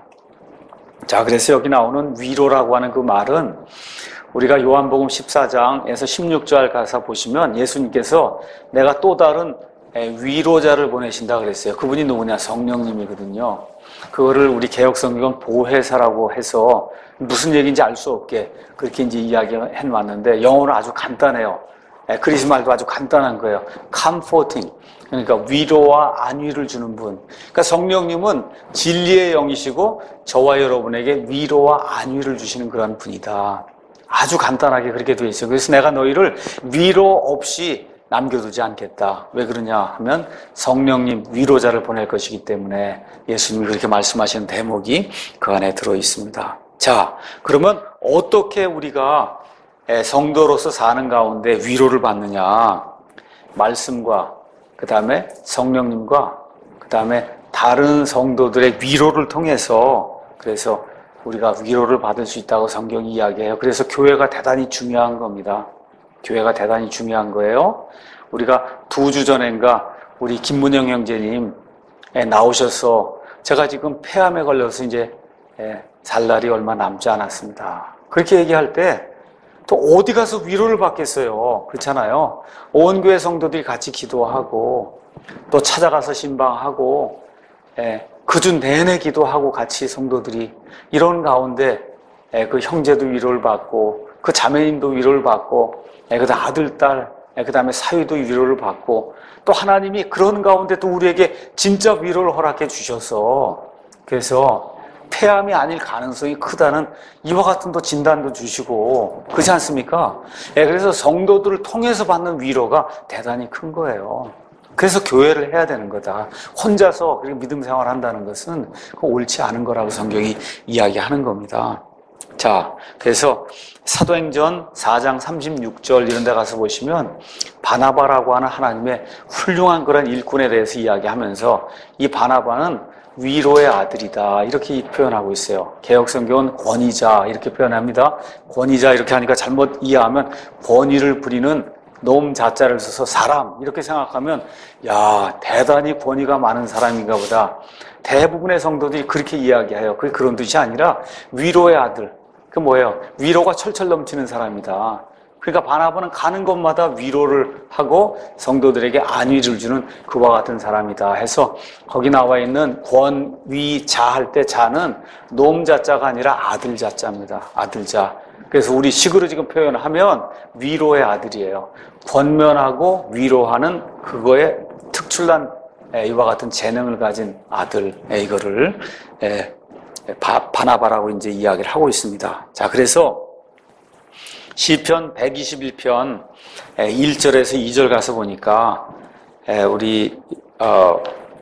Speaker 1: 자, 그래서 여기 나오는 위로라고 하는 그 말은 우리가 요한복음 십사 장에서 십육 절 가서 보시면 예수님께서 내가 또 다른 위로자를 보내신다 그랬어요. 그분이 누구냐? 성령님이거든요. 그거를 우리 개혁성경은 보혜사라고 해서 무슨 얘기인지 알 수 없게 그렇게 이제 이야기해 놨는데 영어로 아주 간단해요. 그리스 말도 아주 간단한 거예요. comforting. 그러니까 위로와 안위를 주는 분. 그러니까 성령님은 진리의 영이시고 저와 여러분에게 위로와 안위를 주시는 그런 분이다. 아주 간단하게 그렇게 되어 있어요. 그래서 내가 너희를 위로 없이 남겨두지 않겠다. 왜 그러냐 하면 성령님 위로자를 보낼 것이기 때문에 예수님이 그렇게 말씀하시는 대목이 그 안에 들어 있습니다. 자, 그러면 어떻게 우리가 성도로서 사는 가운데 위로를 받느냐? 말씀과 그 다음에 성령님과 그 다음에 다른 성도들의 위로를 통해서 그래서 우리가 위로를 받을 수 있다고 성경이 이야기해요. 그래서 교회가 대단히 중요한 겁니다. 교회가 대단히 중요한 거예요. 우리가 두 주 전인가 우리 김문영 형제님 나오셔서 제가 지금 폐암에 걸려서 이제 살 날이 얼마 남지 않았습니다. 그렇게 얘기할 때 또 어디 가서 위로를 받겠어요. 그렇잖아요. 온 교회 성도들이 같이 기도하고 또 찾아가서 신방하고 그 주 내내 기도하고 같이 성도들이 이런 가운데 그 형제도 위로를 받고 그 자매님도 위로를 받고 그 아들, 딸, 그 다음에 사위도 위로를 받고 또 하나님이 그런 가운데 또 우리에게 진짜 위로를 허락해 주셔서 그래서 폐암이 아닐 가능성이 크다는 이와 같은 또 진단도 주시고 그렇지 않습니까? 예, 그래서 성도들을 통해서 받는 위로가 대단히 큰 거예요. 그래서 교회를 해야 되는 거다. 혼자서 그렇게 믿음 생활을 한다는 것은 옳지 않은 거라고 성경이 이야기하는 겁니다. 자, 그래서 사도행전 사 장 삼십육 절 이런 데 가서 보시면 바나바라고 하는 하나님의 훌륭한 그런 일꾼에 대해서 이야기하면서 이 바나바는 위로의 아들이다 이렇게 표현하고 있어요. 개혁성경은 권위자 이렇게 표현합니다. 권위자 이렇게 하니까 잘못 이해하면 권위를 부리는 놈 자자를 써서 사람 이렇게 생각하면 야 대단히 권위가 많은 사람인가 보다. 대부분의 성도들이 그렇게 이야기해요. 그게 그런 뜻이 아니라 위로의 아들. 그 뭐예요? 위로가 철철 넘치는 사람이다. 그러니까 바나바는 가는 곳마다 위로를 하고 성도들에게 안위를 주는 그와 같은 사람이다 해서 거기 나와 있는 권위자 할 때 자는 놈 자자가 아니라 아들 자자입니다. 아들 자. 그래서 우리 식으로 지금 표현하면 위로의 아들이에요. 권면하고 위로하는 그거에 특출난 이와 같은 재능을 가진 아들, 이거를 바나바라고 이제 이야기를 하고 있습니다. 자, 그래서 시편 백이십일 편 일 절에서 이 절 가서 보니까 우리 어,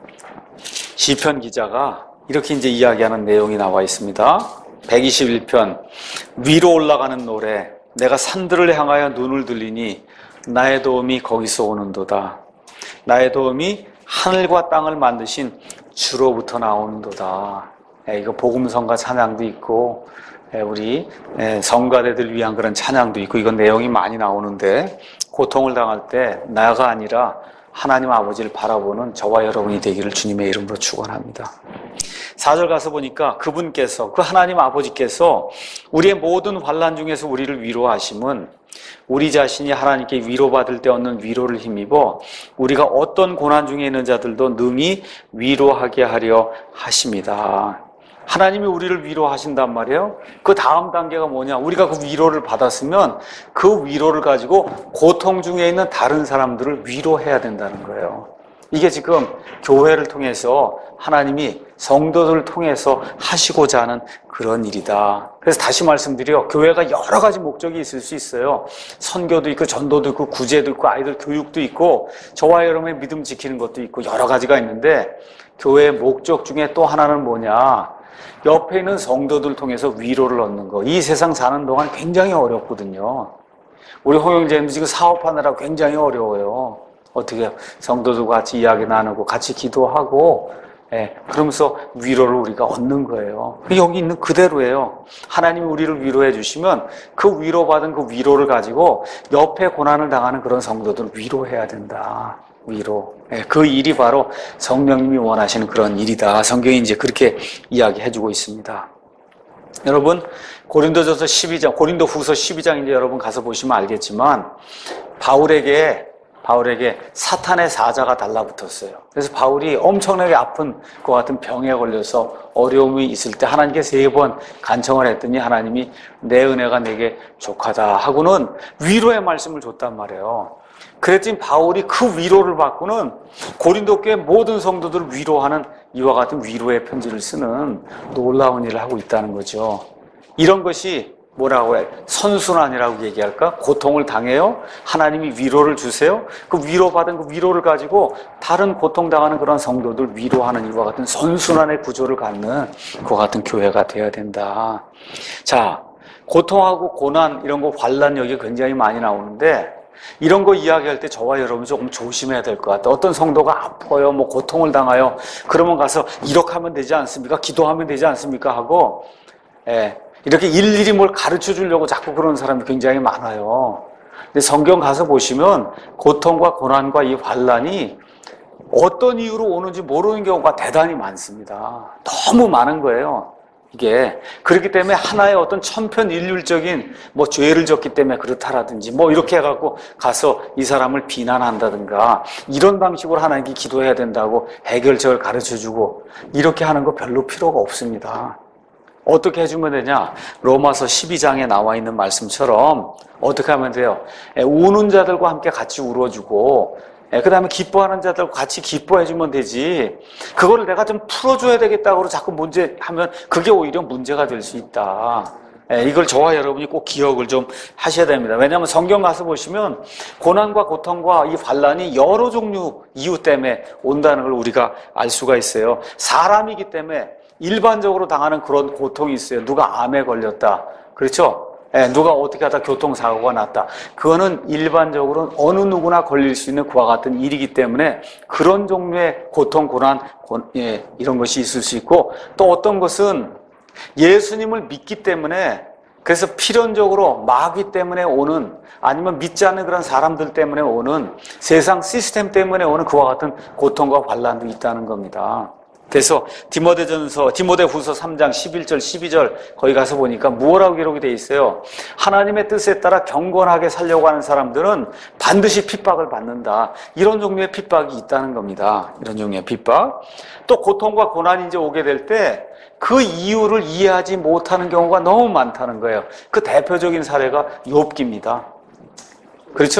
Speaker 1: 시편 기자가 이렇게 이제 이야기하는 내용이 나와 있습니다. 백이십일 편 위로 올라가는 노래, 내가 산들을 향하여 눈을 들리니 나의 도움이 거기서 오는도다. 나의 도움이 하늘과 땅을 만드신 주로부터 나오는도다. 이거 복음성가 찬양도 있고 우리 성가대들 위한 그런 찬양도 있고, 이건 내용이 많이 나오는데, 고통을 당할 때 나가 아니라 하나님 아버지를 바라보는 저와 여러분이 되기를 주님의 이름으로 축원합니다. 사 절 가서 보니까 그분께서, 그 하나님 아버지께서 우리의 모든 환난 중에서 우리를 위로하심은 우리 자신이 하나님께 위로받을 때 얻는 위로를 힘입어 우리가 어떤 고난 중에 있는 자들도 능히 위로하게 하려 하심이다. 하나님이 우리를 위로하신단 말이에요. 그 다음 단계가 뭐냐? 우리가 그 위로를 받았으면 그 위로를 가지고 고통 중에 있는 다른 사람들을 위로해야 된다는 거예요. 이게 지금 교회를 통해서 하나님이 성도들을 통해서 하시고자 하는 그런 일이다. 그래서 다시 말씀드려, 교회가 여러 가지 목적이 있을 수 있어요. 선교도 있고 전도도 있고 구제도 있고 아이들 교육도 있고 저와 여러분의 믿음 지키는 것도 있고 여러 가지가 있는데, 교회의 목적 중에 또 하나는 뭐냐? 옆에 있는 성도들 통해서 위로를 얻는 거. 이 세상 사는 동안 굉장히 어렵거든요. 우리 홍영재님도 지금 사업하느라 굉장히 어려워요. 어떻게 해요? 성도들과 같이 이야기 나누고 같이 기도하고, 예, 그러면서 위로를 우리가 얻는 거예요. 여기 있는 그대로예요. 하나님이 우리를 위로해 주시면 그 위로받은 그 위로를 가지고 옆에 고난을 당하는 그런 성도들을 위로해야 된다. 위로. 예, 그 일이 바로 성령님이 원하시는 그런 일이다. 성경이 이제 그렇게 이야기해주고 있습니다. 여러분, 고린도전서 십이 장, 고린도후서 십이 장 이제 여러분 가서 보시면 알겠지만, 바울에게 바울에게 사탄의 사자가 달라붙었어요. 그래서 바울이 엄청나게 아픈 것 같은 병에 걸려서 어려움이 있을 때 하나님께 세 번 간청을 했더니 하나님이 내 은혜가 내게 족하다 하고는 위로의 말씀을 줬단 말이에요. 그랬더니 바울이 그 위로를 받고는 고린도 교회 모든 성도들을 위로하는 이와 같은 위로의 편지를 쓰는 놀라운 일을 하고 있다는 거죠. 이런 것이 뭐라고 해? 선순환이라고 얘기할까? 고통을 당해요? 하나님이 위로를 주세요? 그 위로받은 그 위로를 가지고 다른 고통당하는 그런 성도들 위로하는 이와 같은 선순환의 구조를 갖는 그와 같은 교회가 되어야 된다. 자, 고통하고 고난 이런 거 환난 여기 굉장히 많이 나오는데, 이런 거 이야기할 때 저와 여러분 조금 조심해야 될 것 같아요. 어떤 성도가 아파요, 뭐 고통을 당해요. 그러면 가서 이렇게 하면 되지 않습니까? 기도하면 되지 않습니까? 하고, 예, 이렇게 일일이 뭘 가르쳐 주려고 자꾸 그러는 사람이 굉장히 많아요. 근데 성경 가서 보시면 고통과 고난과 이 환난이 어떤 이유로 오는지 모르는 경우가 대단히 많습니다. 너무 많은 거예요. 이게 그렇기 때문에 하나의 어떤 천편일률적인 뭐 죄를 졌기 때문에 그렇다라든지 뭐 이렇게 해갖고 가서 이 사람을 비난한다든가 이런 방식으로 하나님께 기도해야 된다고 해결책을 가르쳐주고 이렇게 하는 거 별로 필요가 없습니다. 어떻게 해주면 되냐? 로마서 십이 장에 나와 있는 말씀처럼 어떻게 하면 돼요? 우는 자들과 함께 같이 울어주고, 그 다음에 기뻐하는 자들과 같이 기뻐해주면 되지. 그거를 내가 좀 풀어줘야 되겠다고 자꾸 문제 하면 그게 오히려 문제가 될 수 있다. 이걸 저와 여러분이 꼭 기억을 좀 하셔야 됩니다. 왜냐하면 성경 가서 보시면 고난과 고통과 이 환난이 여러 종류 이유 때문에 온다는 걸 우리가 알 수가 있어요. 사람이기 때문에 일반적으로 당하는 그런 고통이 있어요. 누가 암에 걸렸다. 그렇죠? 예, 누가 어떻게 하다 교통사고가 났다. 그거는 일반적으로 어느 누구나 걸릴 수 있는 그와 같은 일이기 때문에 그런 종류의 고통, 고난, 고, 예, 이런 것이 있을 수 있고, 또 어떤 것은 예수님을 믿기 때문에, 그래서 필연적으로 마귀 때문에 오는, 아니면 믿지 않는 그런 사람들 때문에 오는, 세상 시스템 때문에 오는 그와 같은 고통과 환난도 있다는 겁니다. 그래서 디모데전서, 디모데후서 삼 장 십일 절 십이 절 거기 가서 보니까 뭐라고 기록이 되어 있어요? 하나님의 뜻에 따라 경건하게 살려고 하는 사람들은 반드시 핍박을 받는다. 이런 종류의 핍박이 있다는 겁니다. 이런 종류의 핍박. 또 고통과 고난이 이제 오게 될 때 그 이유를 이해하지 못하는 경우가 너무 많다는 거예요. 그 대표적인 사례가 욥기입니다. 그렇죠?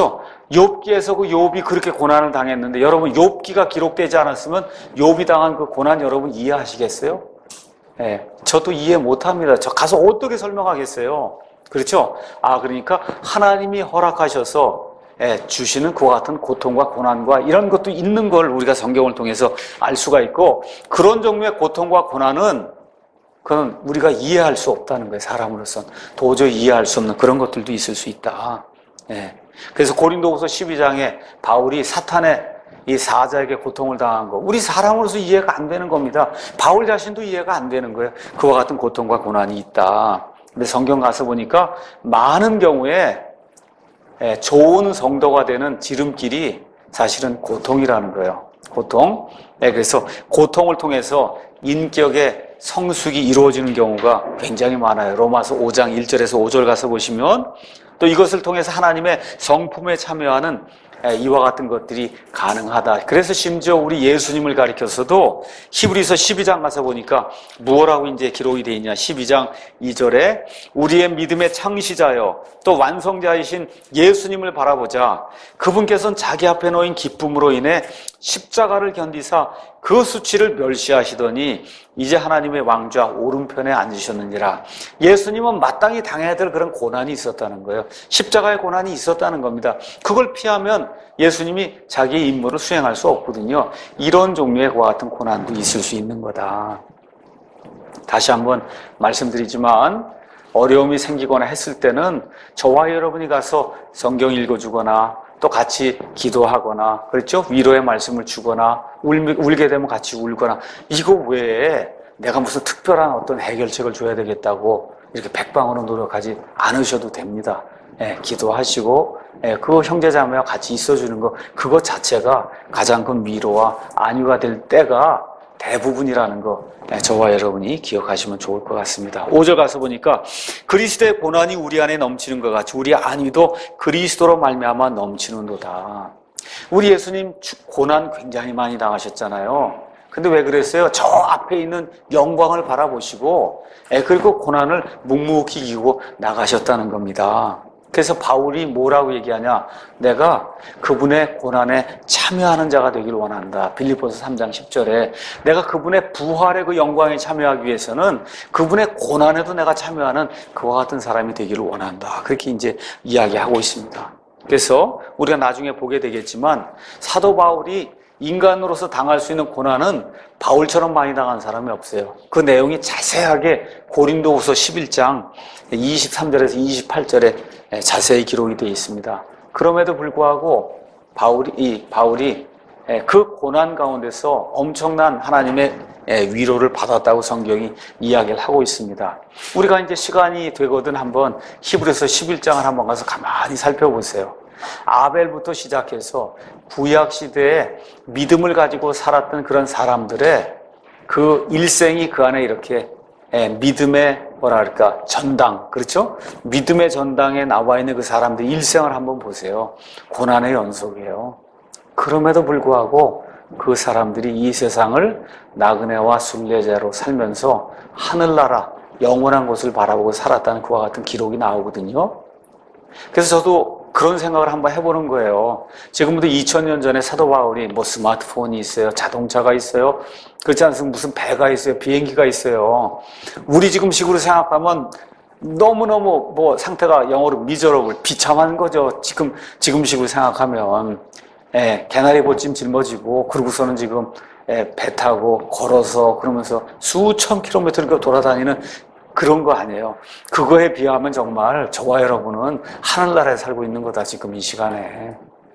Speaker 1: 욥기에서 그 욥이 그렇게 고난을 당했는데 여러분 욥기가 기록되지 않았으면 욥이 당한 그 고난 여러분 이해하시겠어요? 예, 저도 이해 못합니다. 저 가서 어떻게 설명하겠어요? 그렇죠? 아, 그러니까 하나님이 허락하셔서 예, 주시는 그와 같은 고통과 고난과 이런 것도 있는 걸 우리가 성경을 통해서 알 수가 있고, 그런 종류의 고통과 고난은 그건 우리가 이해할 수 없다는 거예요. 사람으로서는 도저히 이해할 수 없는 그런 것들도 있을 수 있다. 예. 그래서 고린도후서 십이 장에 바울이 사탄의 이 사자에게 고통을 당한 거, 우리 사람으로서 이해가 안 되는 겁니다. 바울 자신도 이해가 안 되는 거예요. 그와 같은 고통과 고난이 있다. 근데 성경 가서 보니까 많은 경우에 좋은 성도가 되는 지름길이 사실은 고통이라는 거예요. 고통. 네, 그래서 고통을 통해서 인격의 성숙이 이루어지는 경우가 굉장히 많아요. 로마서 오 장 일 절에서 오 절 가서 보시면 또 이것을 통해서 하나님의 성품에 참여하는 이와 같은 것들이 가능하다. 그래서 심지어 우리 예수님을 가리켜서도 히브리서 십이 장 가서 보니까 무엇라고 이제 기록이 되어 있냐. 십이 장 이 절에 우리의 믿음의 창시자여 또 완성자이신 예수님을 바라보자. 그분께서는 자기 앞에 놓인 기쁨으로 인해 십자가를 견디사 그 수치를 멸시하시더니 이제 하나님의 왕좌 오른편에 앉으셨느니라. 예수님은 마땅히 당해야 될 그런 고난이 있었다는 거예요. 십자가의 고난이 있었다는 겁니다. 그걸 피하면 예수님이 자기의 임무를 수행할 수 없거든요. 이런 종류의 그와 같은 고난도 있을 수 있는 거다. 다시 한번 말씀드리지만 어려움이 생기거나 했을 때는 저와 여러분이 가서 성경 읽어주거나 또 같이 기도하거나, 그렇죠? 위로의 말씀을 주거나, 울, 울게 되면 같이 울거나, 이거 외에 내가 무슨 특별한 어떤 해결책을 줘야 되겠다고 이렇게 백방으로 노력하지 않으셔도 됩니다. 예, 기도하시고, 예, 그 형제자매와 같이 있어주는 거, 그것 자체가 가장 큰 위로와 안위가 될 때가 대부분이라는 거, 예, 저와 여러분이 기억하시면 좋을 것 같습니다. 오 절 가서 보니까 그리스도의 고난이 우리 안에 넘치는 것 같이 우리 안위도 그리스도로 말미암아 넘치는도다. 우리 예수님 고난 굉장히 많이 당하셨잖아요. 근데 왜 그랬어요? 저 앞에 있는 영광을 바라보시고, 예, 그리고 고난을 묵묵히 이기고 나가셨다는 겁니다. 그래서 바울이 뭐라고 얘기하냐? 내가 그분의 고난에 참여하는 자가 되길 원한다. 빌립보서 삼 장 십 절에 내가 그분의 부활의 그 영광에 참여하기 위해서는 그분의 고난에도 내가 참여하는 그와 같은 사람이 되기를 원한다. 그렇게 이제 이야기하고 있습니다. 그래서 우리가 나중에 보게 되겠지만 사도 바울이 인간으로서 당할 수 있는 고난은 바울처럼 많이 당한 사람이 없어요. 그 내용이 자세하게 고린도후서 십일 장 이십삼 절에서 이십팔 절에 자세히 기록이 되어 있습니다. 그럼에도 불구하고 바울이, 이 바울이 그 고난 가운데서 엄청난 하나님의 위로를 받았다고 성경이 이야기를 하고 있습니다. 우리가 이제 시간이 되거든 한번 히브리서 십일 장을 한번 가서 가만히 살펴보세요. 아벨부터 시작해서 구약 시대에 믿음을 가지고 살았던 그런 사람들의 그 일생이 그 안에 이렇게 믿음의 뭐랄까 전당, 그렇죠? 믿음의 전당에 나와 있는 그 사람들 일생을 한번 보세요. 고난의 연속이에요. 그럼에도 불구하고 그 사람들이 이 세상을 나그네와 순례자로 살면서 하늘나라 영원한 곳을 바라보고 살았다는 그와 같은 기록이 나오거든요. 그래서 저도 그런 생각을 한번 해보는 거예요. 지금부터 이천 년 전에 사도 바울이 뭐 스마트폰이 있어요, 자동차가 있어요, 그렇지 않습니까? 무슨 배가 있어요, 비행기가 있어요. 우리 지금 식으로 생각하면 너무너무 뭐 상태가 영어로 미저러블, 비참한 거죠. 지금 지금 식으로 생각하면 예, 개나리 보찜 짊어지고 그러고서는 지금 예, 배 타고 걸어서 그러면서 수천 킬로미터를 돌아다니는 그런 거 아니에요. 그거에 비하면 정말 저와 여러분은 하늘나라에 살고 있는 거다, 지금 이 시간에.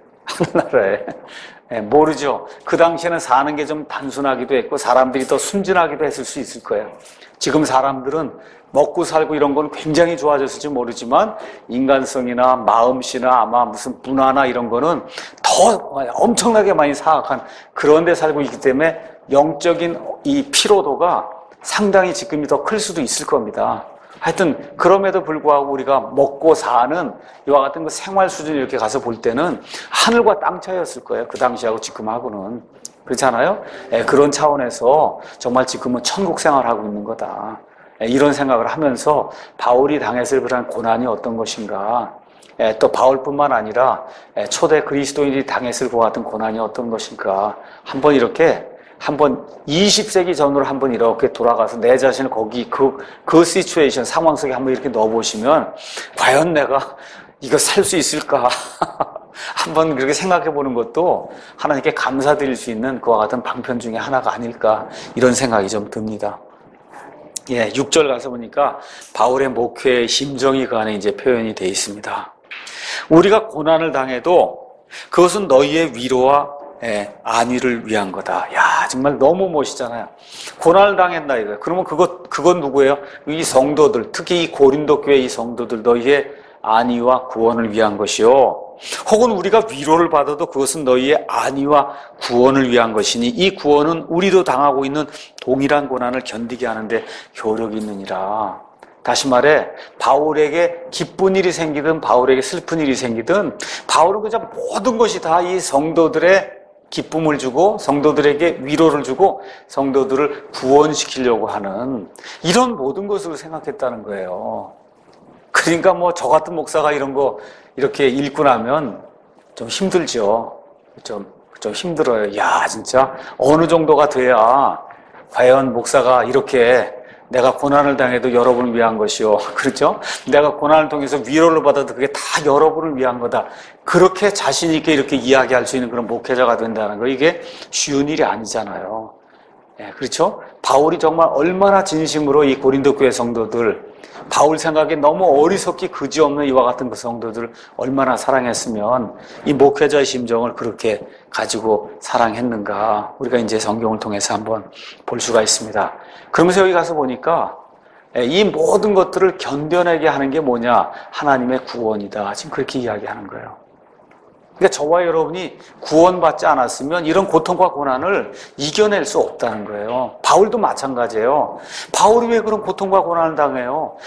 Speaker 1: 하늘나라에. 네, 모르죠. 그 당시에는 사는 게 좀 단순하기도 했고 사람들이 더 순진하기도 했을 수 있을 거예요. 지금 사람들은 먹고 살고 이런 건 굉장히 좋아졌을지 모르지만 인간성이나 마음씨나 아마 무슨 문화나 이런 거는 더 엄청나게 많이 사악한 그런 데 살고 있기 때문에 영적인 이 피로도가 상당히 지금이 더 클 수도 있을 겁니다. 하여튼 그럼에도 불구하고 우리가 먹고 사는 이와 같은 그 생활 수준 이렇게 가서 볼 때는 하늘과 땅 차이였을 거예요. 그 당시하고 지금하고는. 그렇잖아요? 예, 그런 차원에서 정말 지금은 천국 생활하고 있는 거다. 예, 이런 생각을 하면서 바울이 당했을 그런 고난이 어떤 것인가. 예, 또 바울뿐만 아니라 예, 초대 그리스도인이 당했을 것 같은 고난이 어떤 것인가. 한번 이렇게 한번 이십 세기 전으로 한번 이렇게 돌아가서 내 자신을 거기 그, 그 시츄에이션 상황 속에 한번 이렇게 넣어보시면 과연 내가 이거 살 수 있을까? 한번 그렇게 생각해 보는 것도 하나님께 감사드릴 수 있는 그와 같은 방편 중에 하나가 아닐까 이런 생각이 좀 듭니다. 예, 육 절 가서 보니까 바울의 목회의 심정이 그 안에 이제 표현이 되어 있습니다. 우리가 고난을 당해도 그것은 너희의 위로와 예, 안위를 위한 거다. 야, 정말 너무 멋있잖아요. 고난을 당했다 이거예요. 그러면 그것 그건 누구예요? 이 성도들, 특히 이 고린도 교회 이 성도들 너희의 안위와 구원을 위한 것이요. 혹은 우리가 위로를 받아도 그것은 너희의 안위와 구원을 위한 것이니 이 구원은 우리도 당하고 있는 동일한 고난을 견디게 하는데 효력이 있느니라. 다시 말해 바울에게 기쁜 일이 생기든 바울에게 슬픈 일이 생기든 바울은 그냥 모든 것이 다 이 성도들의 기쁨을 주고 성도들에게 위로를 주고 성도들을 구원시키려고 하는 이런 모든 것으로 생각했다는 거예요. 그러니까 뭐 저 같은 목사가 이런 거 이렇게 읽고 나면 좀 힘들죠. 좀, 좀 힘들어요. 야, 진짜 어느 정도가 돼야 과연 목사가 이렇게 내가 고난을 당해도 여러분을 위한 것이요. 그렇죠? 내가 고난을 통해서 위로를 받아도 그게 다 여러분을 위한 거다. 그렇게 자신 있게 이렇게 이야기할 수 있는 그런 목회자가 된다는 거 이게 쉬운 일이 아니잖아요. 예, 그렇죠? 바울이 정말 얼마나 진심으로 이 고린도 교회 성도들 바울 생각에 너무 어리석기 그지없는 이와 같은 그 성도들을 얼마나 사랑했으면 이 목회자의 심정을 그렇게 가지고 사랑했는가 우리가 이제 성경을 통해서 한번 볼 수가 있습니다. 그러면서 여기 가서 보니까 이 모든 것들을 견뎌내게 하는 게 뭐냐? 하나님의 구원이다. 지금 그렇게 이야기하는 거예요. 그러니까 저와 여러분이 구원받지 않았으면 이런 고통과 고난을 이겨낼 수 없다는 거예요. 바울도 마찬가지예요. 바울이 왜 그런 고통과 고난을 당해요?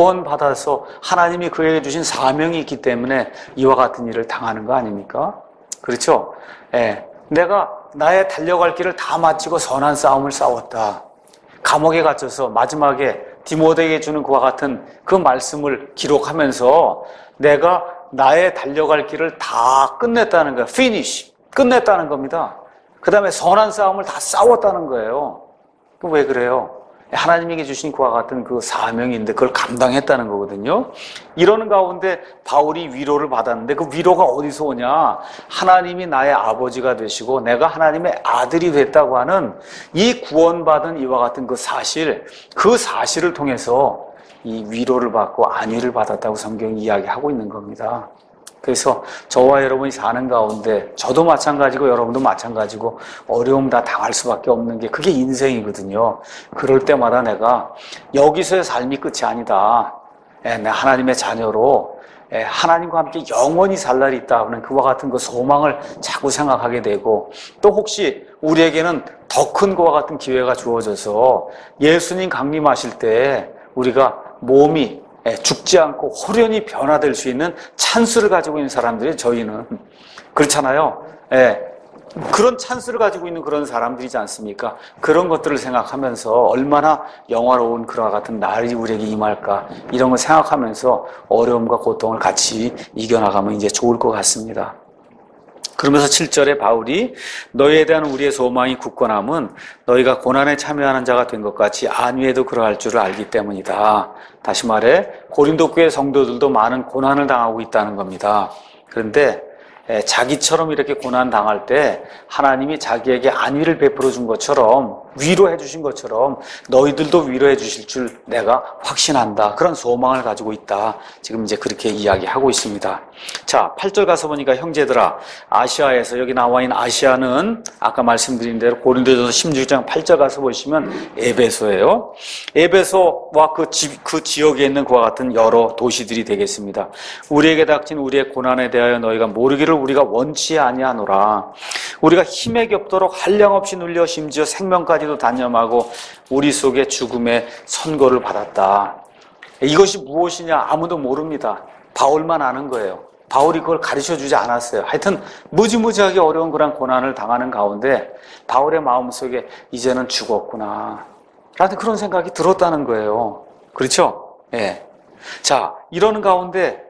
Speaker 1: 구원받아서 하나님이 그에게 주신 사명이 있기 때문에 이와 같은 일을 당하는 거 아닙니까? 그렇죠? 예. 내가 나의 달려갈 길을 다 마치고 선한 싸움을 싸웠다. 감옥에 갇혀서 마지막에 디모데에게 주는 그와 같은 그 말씀을 기록하면서 내가 나의 달려갈 길을 다 끝냈다는 거예요. finish. 끝냈다는 겁니다. 그 다음에 선한 싸움을 다 싸웠다는 거예요. 그럼 왜 그래요? 하나님에게 주신 그와 같은 그 사명인데 그걸 감당했다는 거거든요. 이러는 가운데 바울이 위로를 받았는데 그 위로가 어디서 오냐? 하나님이 나의 아버지가 되시고 내가 하나님의 아들이 됐다고 하는 이 구원받은 이와 같은 그 사실, 그 사실을 통해서 이 위로를 받고 안위를 받았다고 성경이 이야기하고 있는 겁니다. 그래서 저와 여러분이 사는 가운데 저도 마찬가지고 여러분도 마찬가지고 어려움 다 당할 수밖에 없는 게 그게 인생이거든요. 그럴 때마다 내가 여기서의 삶이 끝이 아니다. 예, 내 하나님의 자녀로 예, 하나님과 함께 영원히 살 날이 있다 하는 그와 같은 그 소망을 자꾸 생각하게 되고 또 혹시 우리에게는 더 큰 그와 같은 기회가 주어져서 예수님 강림하실 때 우리가 몸이 죽지 않고 호련히 변화될 수 있는 찬스를 가지고 있는 사람들이 저희는 그렇잖아요. 예, 그런 찬스를 가지고 있는 그런 사람들이지 않습니까? 그런 것들을 생각하면서 얼마나 영화로운 그와 같은 날이 우리에게 임할까 이런 걸 생각하면서 어려움과 고통을 같이 이겨나가면 이제 좋을 것 같습니다. 그러면서 칠 절에 바울이 너희에 대한 우리의 소망이 굳건함은 너희가 고난에 참여하는 자가 된 것 같이 안위에도 그러할 줄을 알기 때문이다. 다시 말해 고린도 교회 성도들도 많은 고난을 당하고 있다는 겁니다. 그런데 자기처럼 이렇게 고난 당할 때 하나님이 자기에게 안위를 베풀어 준 것처럼 위로해 주신 것처럼 너희들도 위로해 주실 줄 내가 확신한다. 그런 소망을 가지고 있다. 지금 이제 그렇게 이야기하고 있습니다. 자, 팔 절 가서 보니까 형제들아 아시아에서 여기 나와 있는 아시아는 아까 말씀드린 대로 고린도전서 십육 장 팔 절 가서 보시면 에베소예요. 에베소와 그, 지, 그 지역에 있는 그와 같은 여러 도시들이 되겠습니다. 우리에게 닥친 우리의 고난에 대하여 너희가 모르기를 우리가 원치 아니하노라. 우리가 힘에 겹도록 한량없이 눌려 심지어 생명까지도 단념하고 우리 속에 죽음의 선고를 받았다. 이것이 무엇이냐 아무도 모릅니다. 바울만 아는 거예요. 바울이 그걸 가르쳐주지 않았어요. 하여튼 무지무지하게 어려운 그런 고난을 당하는 가운데 바울의 마음속에 이제는 죽었구나 라는 그런 생각이 들었다는 거예요. 그렇죠? 예. 자, 이러는 가운데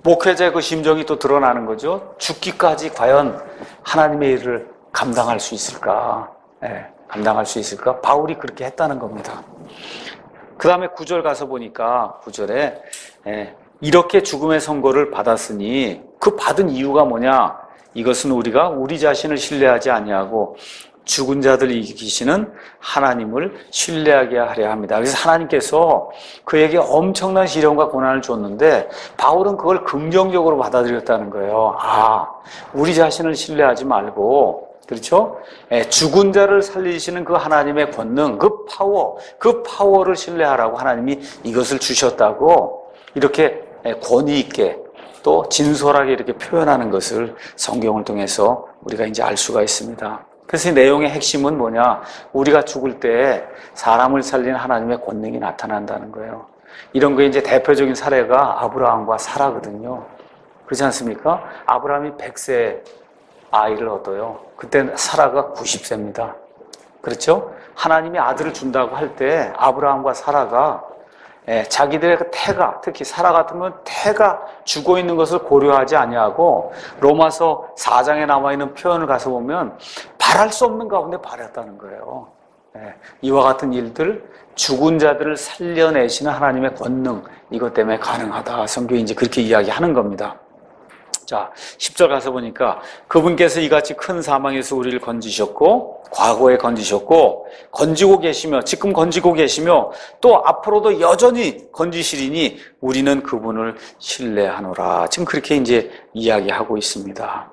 Speaker 1: 목회자의 그 심정이 또 드러나는 거죠. 죽기까지 과연 하나님의 일을 감당할 수 있을까? 예, 감당할 수 있을까? 바울이 그렇게 했다는 겁니다. 그 다음에 구 절 가서 보니까 구 절에 예, 이렇게 죽음의 선고를 받았으니 그 받은 이유가 뭐냐? 이것은 우리가 우리 자신을 신뢰하지 아니하고 죽은 자들 이기시는 하나님을 신뢰하게 하려 합니다. 그래서 하나님께서 그에게 엄청난 시련과 고난을 줬는데 바울은 그걸 긍정적으로 받아들였다는 거예요. 아, 우리 자신을 신뢰하지 말고, 그렇죠? 예, 죽은 자를 살리시는 그 하나님의 권능, 그 파워, 그 파워를 신뢰하라고 하나님이 이것을 주셨다고 이렇게 권위 있게 또 진솔하게 이렇게 표현하는 것을 성경을 통해서 우리가 이제 알 수가 있습니다. 그래서 이 내용의 핵심은 뭐냐? 우리가 죽을 때 사람을 살리는 하나님의 권능이 나타난다는 거예요. 이런 거에 이제 대표적인 사례가 아브라함과 사라거든요. 그렇지 않습니까? 아브라함이 백 세 아이를 얻어요. 그때 사라가 구십 세입니다. 그렇죠? 하나님이 아들을 준다고 할 때 아브라함과 사라가 예, 자기들의 그 태가, 특히 사라 같은 건 태가 죽어 있는 것을 고려하지 아니하고 로마서 사 장에 남아있는 표현을 가서 보면 바랄 수 없는 가운데 바랐다는 거예요. 예, 이와 같은 일들, 죽은 자들을 살려내시는 하나님의 권능, 이것 때문에 가능하다. 성경이 이제 그렇게 이야기하는 겁니다. 자, 십 절 가서 보니까 그분께서 이같이 큰 사망에서 우리를 건지셨고 과거에 건지셨고 건지고 계시며 지금 건지고 계시며 또 앞으로도 여전히 건지시리니 우리는 그분을 신뢰하노라. 지금 그렇게 이제 이야기하고 있습니다.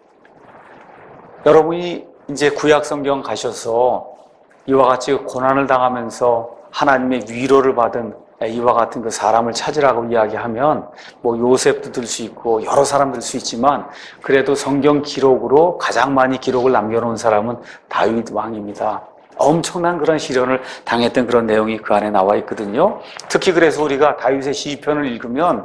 Speaker 1: 여러분이 이제 구약 성경 가셔서 이와 같이 고난을 당하면서 하나님의 위로를 받은 이와 같은 그 사람을 찾으라고 이야기하면 뭐 요셉도 들 수 있고 여러 사람 들 수 있지만 그래도 성경 기록으로 가장 많이 기록을 남겨놓은 사람은 다윗 왕입니다. 엄청난 그런 시련을 당했던 그런 내용이 그 안에 나와 있거든요. 특히 그래서 우리가 다윗의 시편을 읽으면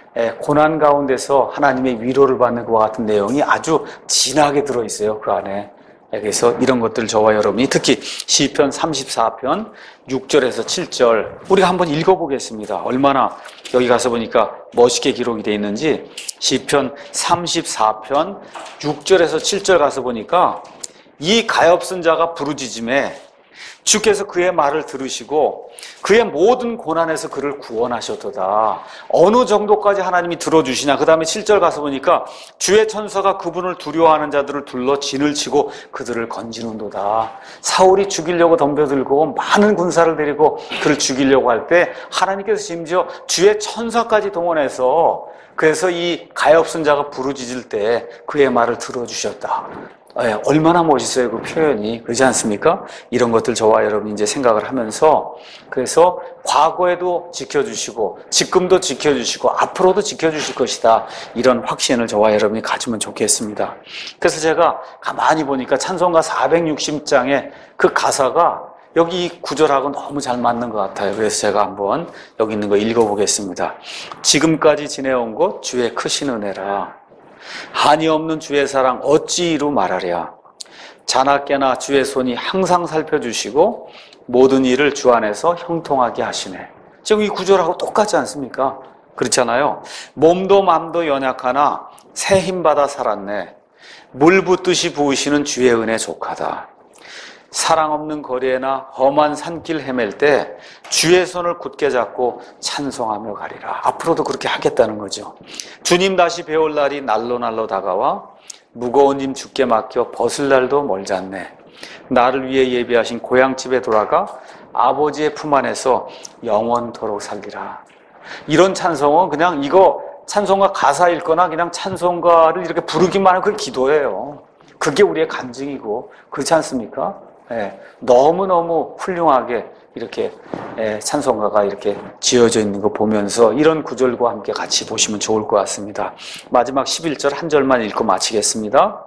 Speaker 1: 고난 가운데서 하나님의 위로를 받는 그와 같은 내용이 아주 진하게 들어있어요. 그 안에. 그래서 이런 것들 저와 여러분이 특히 시편 삼십사 편 육 절에서 칠 절 우리가 한번 읽어보겠습니다. 얼마나 여기 가서 보니까 멋있게 기록이 되어 있는지 시편 삼십사 편 육 절에서 칠 절 가서 보니까 이 가엾은 자가 부르짖음에 주께서 그의 말을 들으시고 그의 모든 고난에서 그를 구원하셨도다. 어느 정도까지 하나님이 들어주시냐. 그 다음에 칠 절 가서 보니까 주의 천사가 그분을 두려워하는 자들을 둘러 진을 치고 그들을 건지는도다. 사울이 죽이려고 덤벼들고 많은 군사를 데리고 그를 죽이려고 할 때 하나님께서 심지어 주의 천사까지 동원해서 그래서 이 가엾은 자가 부르짖을 때 그의 말을 들어주셨다. 네, 얼마나 멋있어요, 그 표현이. 그렇지 않습니까? 이런 것들 저와 여러분이 이제 생각을 하면서, 그래서 과거에도 지켜주시고, 지금도 지켜주시고, 앞으로도 지켜주실 것이다. 이런 확신을 저와 여러분이 가지면 좋겠습니다. 그래서 제가 가만히 보니까 찬송가 사백육십 장의 그 가사가 여기 이 구절하고 너무 잘 맞는 것 같아요. 그래서 제가 한번 여기 있는 거 읽어보겠습니다. 지금까지 지내온 것 주의 크신 은혜라. 한이 없는 주의 사랑 어찌 이루 말하랴. 자나깨나 주의 손이 항상 살펴주시고 모든 일을 주 안에서 형통하게 하시네. 지금 이 구절하고 똑같지 않습니까? 그렇잖아요. 몸도 맘도 연약하나 새 힘받아 살았네. 물 붓듯이 부으시는 주의 은혜 족하다. 사랑 없는 거리에나 험한 산길 헤맬 때 주의 손을 굳게 잡고 찬송하며 가리라. 앞으로도 그렇게 하겠다는 거죠. 주님 다시 배울 날이 날로 날로 다가와 무거운 짐 주께 맡겨 벗을 날도 멀지 않네. 나를 위해 예비하신 고향집에 돌아가 아버지의 품 안에서 영원토록 살리라. 이런 찬송은 그냥 이거 찬송가 가사 읽거나 그냥 찬송가를 이렇게 부르기만 하면 그게 기도예요. 그게 우리의 간증이고 그렇지 않습니까? 예, 너무너무 훌륭하게 이렇게 예, 찬송가가 이렇게 지어져 있는 거 보면서 이런 구절과 함께 같이 보시면 좋을 것 같습니다. 마지막 십일 절 한 절만 읽고 마치겠습니다.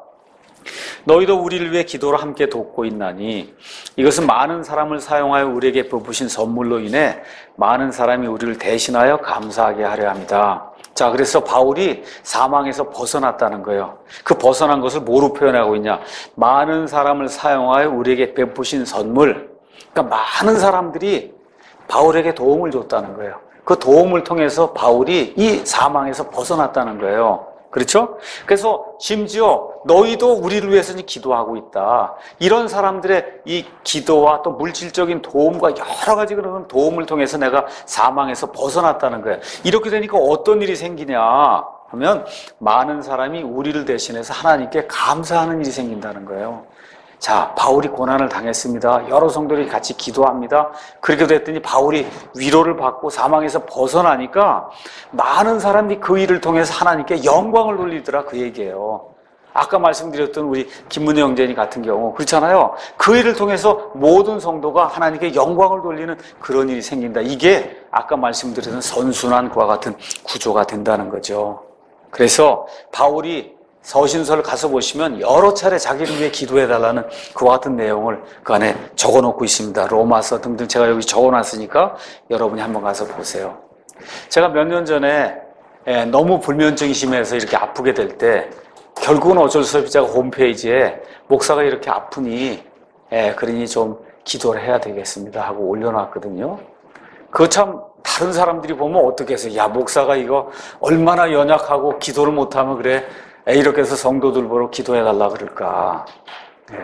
Speaker 1: 너희도 우리를 위해 기도로 함께 돕고 있나니 이것은 많은 사람을 사용하여 우리에게 베푸신 선물로 인해 많은 사람이 우리를 대신하여 감사하게 하려 합니다. 자, 그래서 바울이 사망에서 벗어났다는 거예요. 그 벗어난 것을 뭐로 표현하고 있냐? 많은 사람을 사용하여 우리에게 베푸신 선물. 그러니까 많은 사람들이 바울에게 도움을 줬다는 거예요. 그 도움을 통해서 바울이 이 사망에서 벗어났다는 거예요. 그렇죠? 그래서 심지어 너희도 우리를 위해서 기도하고 있다. 이런 사람들의 이 기도와 또 물질적인 도움과 여러 가지 그런 도움을 통해서 내가 사망에서 벗어났다는 거예요. 이렇게 되니까 어떤 일이 생기냐 하면 많은 사람이 우리를 대신해서 하나님께 감사하는 일이 생긴다는 거예요. 자, 바울이 고난을 당했습니다. 여러 성도들이 같이 기도합니다. 그렇게 됐더니 바울이 위로를 받고 사망에서 벗어나니까 많은 사람들이 그 일을 통해서 하나님께 영광을 돌리더라, 그 얘기예요. 아까 말씀드렸던 우리 김문혜 형제님 같은 경우 그렇잖아요. 그 일을 통해서 모든 성도가 하나님께 영광을 돌리는 그런 일이 생긴다. 이게 아까 말씀드렸던 선순환과 같은 구조가 된다는 거죠. 그래서 바울이 서신서를 가서 보시면 여러 차례 자기를 위해 기도해달라는 그와 같은 내용을 그 안에 적어놓고 있습니다. 로마서 등등 제가 여기 적어놨으니까 여러분이 한번 가서 보세요. 제가 몇 년 전에 너무 불면증이 심해서 이렇게 아프게 될 때 결국은 어쩔 수 없이 제가 홈페이지에 목사가 이렇게 아프니 그러니 좀 기도를 해야 되겠습니다 하고 올려놨거든요. 그거 참 다른 사람들이 보면 어떻게 해서 야 목사가 이거 얼마나 연약하고 기도를 못하면 그래 이렇게 해서 성도들 보러 기도해달라 그럴까. 예.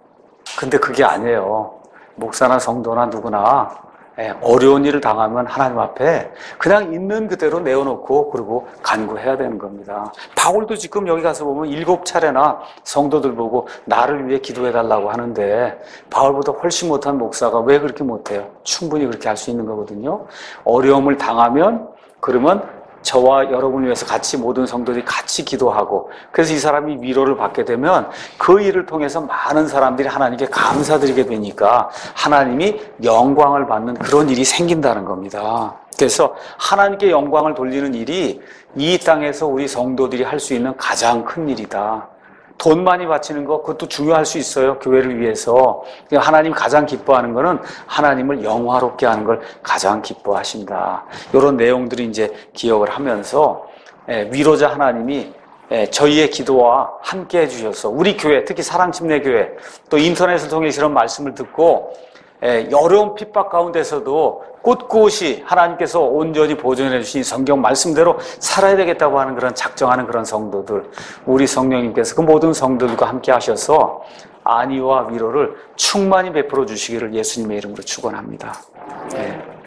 Speaker 1: 근데 그게 아니에요. 목사나 성도나 누구나 예, 어려운 일을 당하면 하나님 앞에 그냥 있는 그대로 내어놓고 그리고 간구해야 되는 겁니다. 바울도 지금 여기 가서 보면 일곱 차례나 성도들 보고 나를 위해 기도해달라고 하는데 바울보다 훨씬 못한 목사가 왜 그렇게 못해요? 충분히 그렇게 할 수 있는 거거든요. 어려움을 당하면 그러면 저와 여러분을 위해서 같이 모든 성도들이 같이 기도하고 그래서 이 사람이 위로를 받게 되면 그 일을 통해서 많은 사람들이 하나님께 감사드리게 되니까 하나님이 영광을 받는 그런 일이 생긴다는 겁니다. 그래서 하나님께 영광을 돌리는 일이 이 땅에서 우리 성도들이 할 수 있는 가장 큰 일이다. 돈 많이 바치는 거 그것도 중요할 수 있어요. 교회를 위해서. 하나님 가장 기뻐하는 거는 하나님을 영화롭게 하는 걸 가장 기뻐하신다. 이런 내용들이 이제 기억을 하면서 위로자 하나님이 저희의 기도와 함께 해주셔서 우리 교회 특히 사랑침례교회 또 인터넷을 통해 이런 말씀을 듣고 어려운 핍박 가운데서도 꿋꿋이 하나님께서 온전히 보존해 주신 성경 말씀대로 살아야 되겠다고 하는 그런 작정하는 그런 성도들 우리 성령님께서 그 모든 성도들과 함께 하셔서 안위와 위로를 충만히 베풀어 주시기를 예수님의 이름으로 축원합니다. 네.